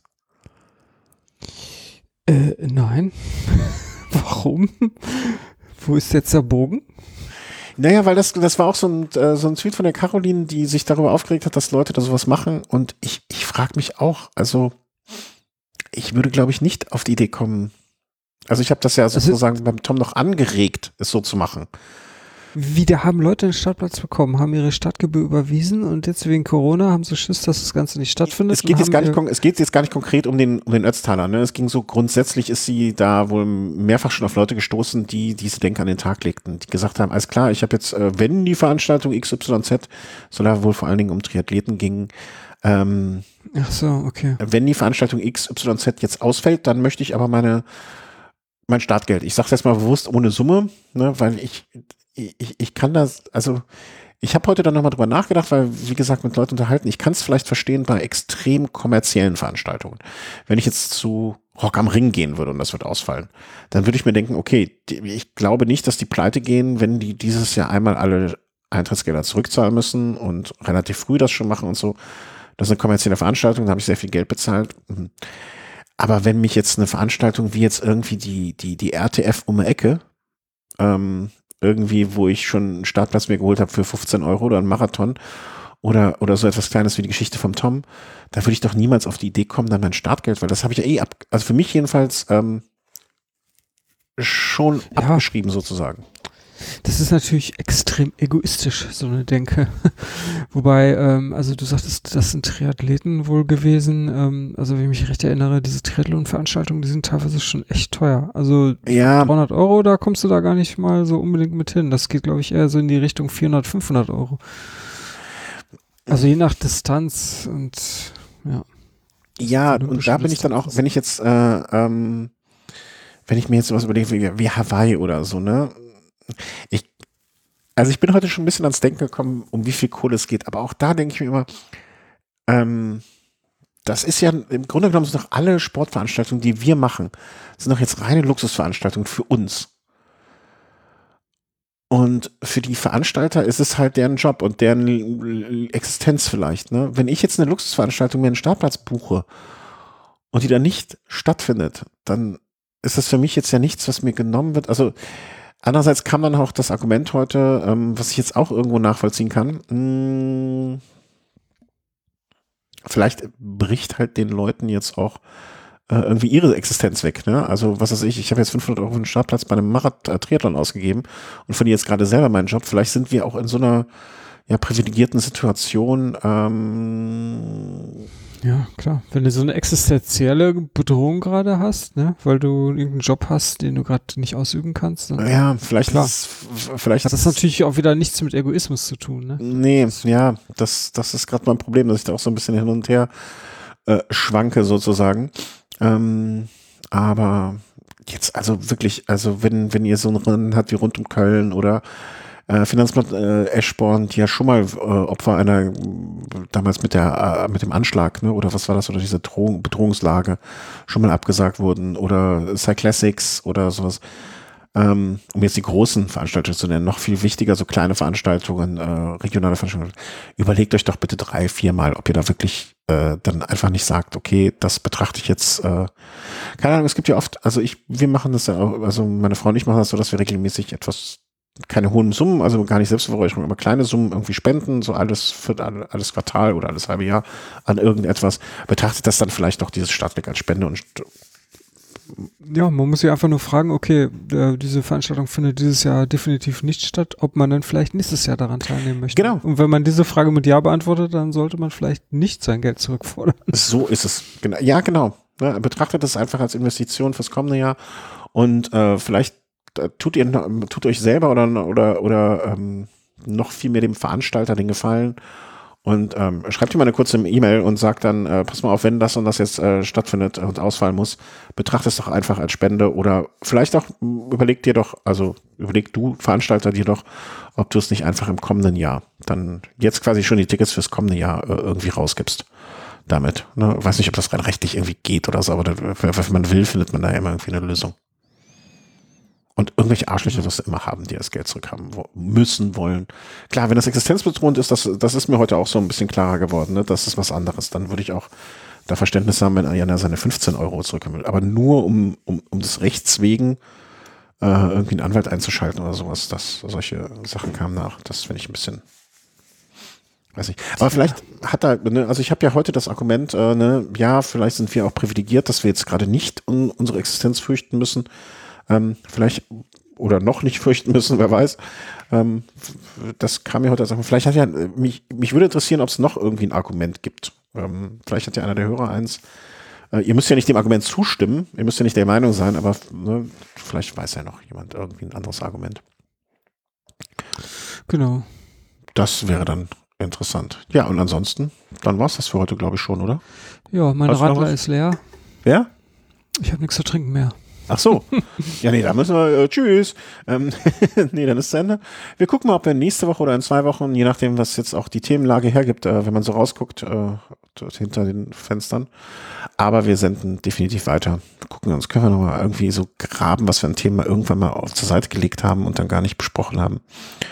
Nein. Warum? Wo ist jetzt der Bogen? Naja, weil das war auch so ein Tweet von der Caroline, die sich darüber aufgeregt hat, dass Leute da sowas machen. Und ich frage mich auch, also ich würde, glaube ich, nicht auf die Idee kommen. Also ich habe das ja sozusagen beim Tom noch angeregt, es so zu machen. Wieder haben Leute den Startplatz bekommen, haben ihre Startgebühr überwiesen und jetzt wegen Corona haben sie Schiss, dass das Ganze nicht stattfindet. Es geht jetzt gar nicht konkret um den Ötztaler. Ne? Es ging so, grundsätzlich ist sie da wohl mehrfach schon auf Leute gestoßen, die diese Denke an den Tag legten, die gesagt haben, alles klar, ich habe jetzt, wenn die Veranstaltung XYZ, soll da wohl vor allen Dingen um Triathleten ging, ach so, okay. Wenn die Veranstaltung XYZ jetzt ausfällt, dann möchte ich aber mein Startgeld. Ich sage jetzt mal bewusst ohne Summe, ne, weil ich kann das, also ich habe heute dann nochmal drüber nachgedacht, weil, wie gesagt, mit Leuten unterhalten, ich kann es vielleicht verstehen bei extrem kommerziellen Veranstaltungen. Wenn ich jetzt zu Rock am Ring gehen würde und das wird ausfallen, dann würde ich mir denken, okay, ich glaube nicht, dass die pleite gehen, wenn die dieses Jahr einmal alle Eintrittsgelder zurückzahlen müssen und relativ früh das schon machen und so. Das ist eine kommerzielle Veranstaltung, da habe ich sehr viel Geld bezahlt. Aber wenn mich jetzt eine Veranstaltung wie jetzt irgendwie die RTF um die Ecke, irgendwie, wo ich schon einen Startplatz mir geholt habe für 15 Euro oder einen Marathon oder so etwas Kleines wie die Geschichte vom Tom, da würde ich doch niemals auf die Idee kommen, dann mein Startgeld, weil das habe ich ja also für mich jedenfalls schon abgeschrieben sozusagen. Das ist natürlich extrem egoistisch, so eine Denke. Wobei, also du sagtest, das sind Triathleten wohl gewesen. Also wenn ich mich recht erinnere, diese Triathlon-Veranstaltungen, die sind teilweise schon echt teuer. Also ja. 300 Euro, da kommst du da gar nicht mal so unbedingt mit hin. Das geht, glaube ich, eher so in die Richtung 400, 500 Euro. Also je nach Distanz und ja. Ja, und da bin ich dann auch, wenn ich jetzt wenn ich mir jetzt was überlege, wie Hawaii oder so, ne? Also ich bin heute schon ein bisschen ans Denken gekommen, um wie viel Kohle es geht, aber auch da denke ich mir immer, das ist ja, im Grunde genommen sind doch alle Sportveranstaltungen, die wir machen, sind doch jetzt reine Luxusveranstaltungen für uns. Und für die Veranstalter ist es halt deren Job und deren Existenz vielleicht, ne? Wenn ich jetzt eine Luxusveranstaltung mir einen Startplatz buche und die dann nicht stattfindet, dann ist das für mich jetzt ja nichts, was mir genommen wird. Also andererseits kann man auch das Argument heute, was ich jetzt auch irgendwo nachvollziehen kann, vielleicht bricht halt den Leuten jetzt auch irgendwie ihre Existenz weg. Ne? Also was weiß ich habe jetzt 500 Euro für einen Startplatz bei einem Triathlon ausgegeben und verdiene jetzt gerade selber meinen Job. Vielleicht sind wir auch in so einer privilegierten Situation. Ja, klar. Wenn du so eine existenzielle Bedrohung gerade hast, ne, weil du irgendeinen Job hast, den du gerade nicht ausüben kannst, dann ja, vielleicht klar. Vielleicht hat das natürlich auch wieder nichts mit Egoismus zu tun, ne? Nee, ja, das ist gerade mein Problem, dass ich da auch so ein bisschen hin und her schwanke sozusagen. Aber jetzt also wirklich, also wenn ihr so ein Rennen habt wie rund um Köln oder Finanzblatt Eschborn, die ja schon mal Opfer einer damals mit dem Anschlag, ne, oder was war das, oder diese Bedrohungslage schon mal abgesagt wurden, oder Cyclassics oder sowas. Um jetzt die großen Veranstaltungen zu nennen, noch viel wichtiger, so kleine Veranstaltungen, regionale Veranstaltungen. Überlegt euch doch bitte 3-4 Mal, ob ihr da wirklich dann einfach nicht sagt, okay, das betrachte ich jetzt, keine Ahnung, es gibt ja oft, also wir machen das ja auch, also meine Frau und ich machen das so, dass wir regelmäßig keine hohen Summen, also gar nicht Selbstverräucherung, aber kleine Summen irgendwie spenden, so alles für alles Quartal oder alles halbe Jahr an irgendetwas. Betrachtet das dann vielleicht doch dieses Stadtwerk als Spende und ja, man muss sich einfach nur fragen, okay, diese Veranstaltung findet dieses Jahr definitiv nicht statt, ob man dann vielleicht nächstes Jahr daran teilnehmen möchte. Genau. Und wenn man diese Frage mit Ja beantwortet, dann sollte man vielleicht nicht sein Geld zurückfordern. So ist es. Ja, genau. Ja, betrachtet es einfach als Investition fürs kommende Jahr und vielleicht tut euch selber oder noch viel mehr dem Veranstalter den Gefallen und schreibt ihm mal eine kurze E-Mail und sagt dann, pass mal auf, wenn das und das jetzt stattfindet und ausfallen muss, betrachte es doch einfach als Spende oder vielleicht auch überleg du, Veranstalter, dir doch, ob du es nicht einfach im kommenden Jahr dann jetzt quasi schon die Tickets fürs kommende Jahr irgendwie rausgibst damit. Ne? Weiß nicht, ob das rein rechtlich irgendwie geht oder so, aber wenn man will, findet man da immer irgendwie eine Lösung. Und irgendwelche Arschlöcher wirst du immer haben, die das Geld zurückhaben müssen, wollen. Klar, wenn das existenzbedrohend ist, das ist mir heute auch so ein bisschen klarer geworden, ne? Das ist was anderes. Dann würde ich auch da Verständnis haben, wenn einer seine 15 Euro zurückhaben will. Aber nur um des Rechts wegen irgendwie einen Anwalt einzuschalten oder sowas, solche Sachen kamen nach. Das finde ich ein bisschen, weiß nicht. Aber vielleicht hat er, ne, also ich habe ja heute das Argument, ne, ja, vielleicht sind wir auch privilegiert, dass wir jetzt gerade nicht unsere Existenz fürchten müssen. Vielleicht oder noch nicht fürchten müssen, wer weiß. Das kam mir heute als Argument. Vielleicht hat ja, mich würde interessieren, ob es noch irgendwie ein Argument gibt. Vielleicht hat ja einer der Hörer eins. Ihr müsst ja nicht dem Argument zustimmen, ihr müsst ja nicht der Meinung sein, aber ne, vielleicht weiß ja noch jemand irgendwie ein anderes Argument. Genau. Das wäre dann interessant. Ja, und ansonsten, dann war es das für heute, glaube ich, schon, oder? Ja, mein Radler ist leer. Ja? Ich habe nichts zu trinken mehr. Ach so. Ja, nee, da müssen wir, tschüss. Nee, dann ist es zu Ende. Wir gucken mal, ob wir nächste Woche oder in 2 Wochen, je nachdem, was jetzt auch die Themenlage hergibt, wenn man so rausguckt, hinter den Fenstern. Aber wir senden definitiv weiter. Gucken uns, können wir nochmal irgendwie so graben, was wir ein Thema irgendwann mal zur Seite gelegt haben und dann gar nicht besprochen haben.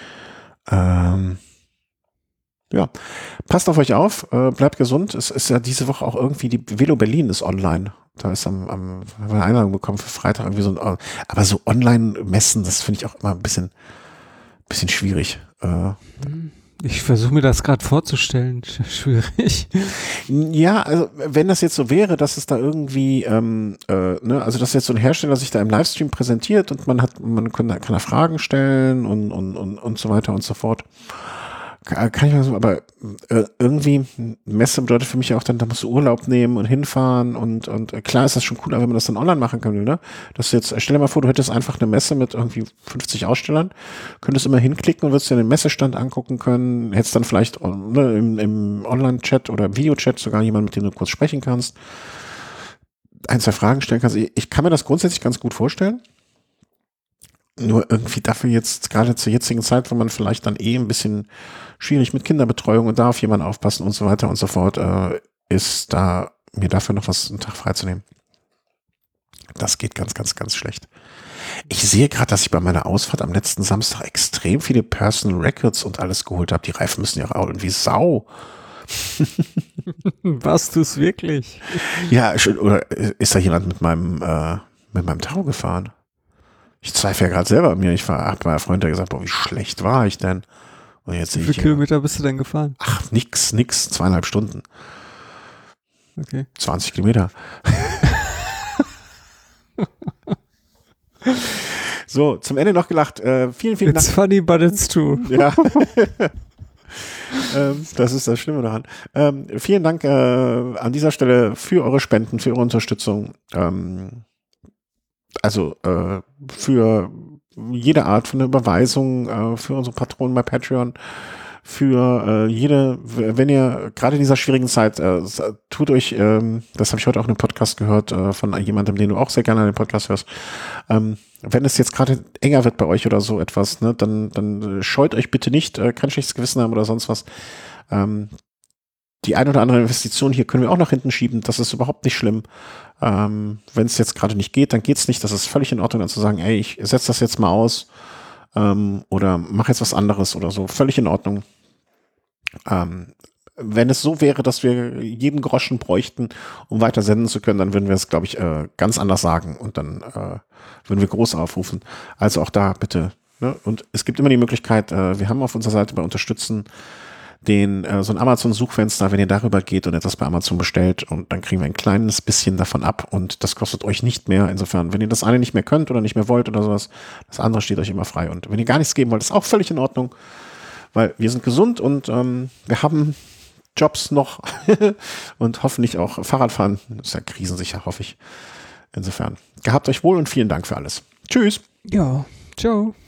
Ja, passt auf euch auf, bleibt gesund. Es ist ja diese Woche auch irgendwie, die Velo Berlin ist online. Da ist haben wir eine Einladung bekommen für Freitag irgendwie so ein, aber so Online-Messen, das finde ich auch immer ein bisschen schwierig. Ich versuche mir das gerade vorzustellen. Schwierig. Ja, also wenn das jetzt so wäre, dass es da irgendwie, ne, also dass jetzt so ein Hersteller sich da im Livestream präsentiert und man kann da Fragen stellen und so weiter und so fort. Kann ich mal so, aber irgendwie Messe bedeutet für mich auch dann, da musst du Urlaub nehmen und hinfahren und klar ist das schon cooler, wenn man das dann online machen kann, ne? Dass du jetzt, stell dir mal vor, du hättest einfach eine Messe mit irgendwie 50 Ausstellern, könntest immer hinklicken und würdest dir den Messestand angucken können, hättest dann vielleicht ne, im Online-Chat oder Video-Chat sogar jemanden, mit dem du kurz sprechen kannst. ein, zwei Fragen stellen kannst. Ich kann mir das grundsätzlich ganz gut vorstellen. Nur irgendwie dafür jetzt, gerade zur jetzigen Zeit, wo man vielleicht dann ein bisschen schwierig mit Kinderbetreuung und da auf jemanden aufpassen und so weiter und so fort, ist da mir dafür noch einen Tag freizunehmen. Das geht ganz, ganz, ganz schlecht. Ich sehe gerade, dass ich bei meiner Ausfahrt am letzten Samstag extrem viele Personal Records und alles geholt habe. Die Reifen müssen ja raulen wie Sau. Warst du es wirklich? Ja, oder ist da jemand mit meinem Tau gefahren? Ich zweifle ja gerade selber an mir. Hab meiner Freundin der gesagt, boah, wie schlecht war ich denn? Und jetzt wie viele Kilometer bist du denn gefahren? Ach, nix, 2,5 Stunden. Okay. 20 Kilometer. So, zum Ende noch gelacht. Vielen, vielen Dank. It's funny, but it's true. Ja. Das ist das Schlimme daran. Vielen Dank an dieser Stelle für eure Spenden, für eure Unterstützung. Für jede Art von Überweisung, für unsere Patronen bei Patreon, für wenn ihr gerade in dieser schwierigen Zeit, tut euch, das habe ich heute auch in einem Podcast gehört, von jemandem, den du auch sehr gerne an den Podcast hörst, wenn es jetzt gerade enger wird bei euch oder so etwas, ne, dann scheut euch bitte nicht, kein schlechtes Gewissen haben oder sonst was. Die ein oder andere Investition hier können wir auch nach hinten schieben, das ist überhaupt nicht schlimm. Wenn es jetzt gerade nicht geht, dann geht's nicht, das ist völlig in Ordnung, dann zu sagen, ey, ich setze das jetzt mal aus oder mache jetzt was anderes oder so, völlig in Ordnung. Wenn es so wäre, dass wir jeden Groschen bräuchten, um weiter senden zu können, dann würden wir es, glaube ich, ganz anders sagen und dann würden wir groß aufrufen. Also auch da bitte. Ne? Und es gibt immer die Möglichkeit, wir haben auf unserer Seite bei Unterstützen so ein Amazon-Suchfenster, wenn ihr darüber geht und etwas bei Amazon bestellt und dann kriegen wir ein kleines bisschen davon ab und das kostet euch nicht mehr. Insofern, wenn ihr das eine nicht mehr könnt oder nicht mehr wollt oder sowas, das andere steht euch immer frei. Und wenn ihr gar nichts geben wollt, ist auch völlig in Ordnung, weil wir sind gesund und wir haben Jobs noch und hoffentlich auch Fahrradfahren. Das ist ja krisensicher, hoffe ich. Insofern, gehabt euch wohl und vielen Dank für alles. Tschüss. Ja, ciao.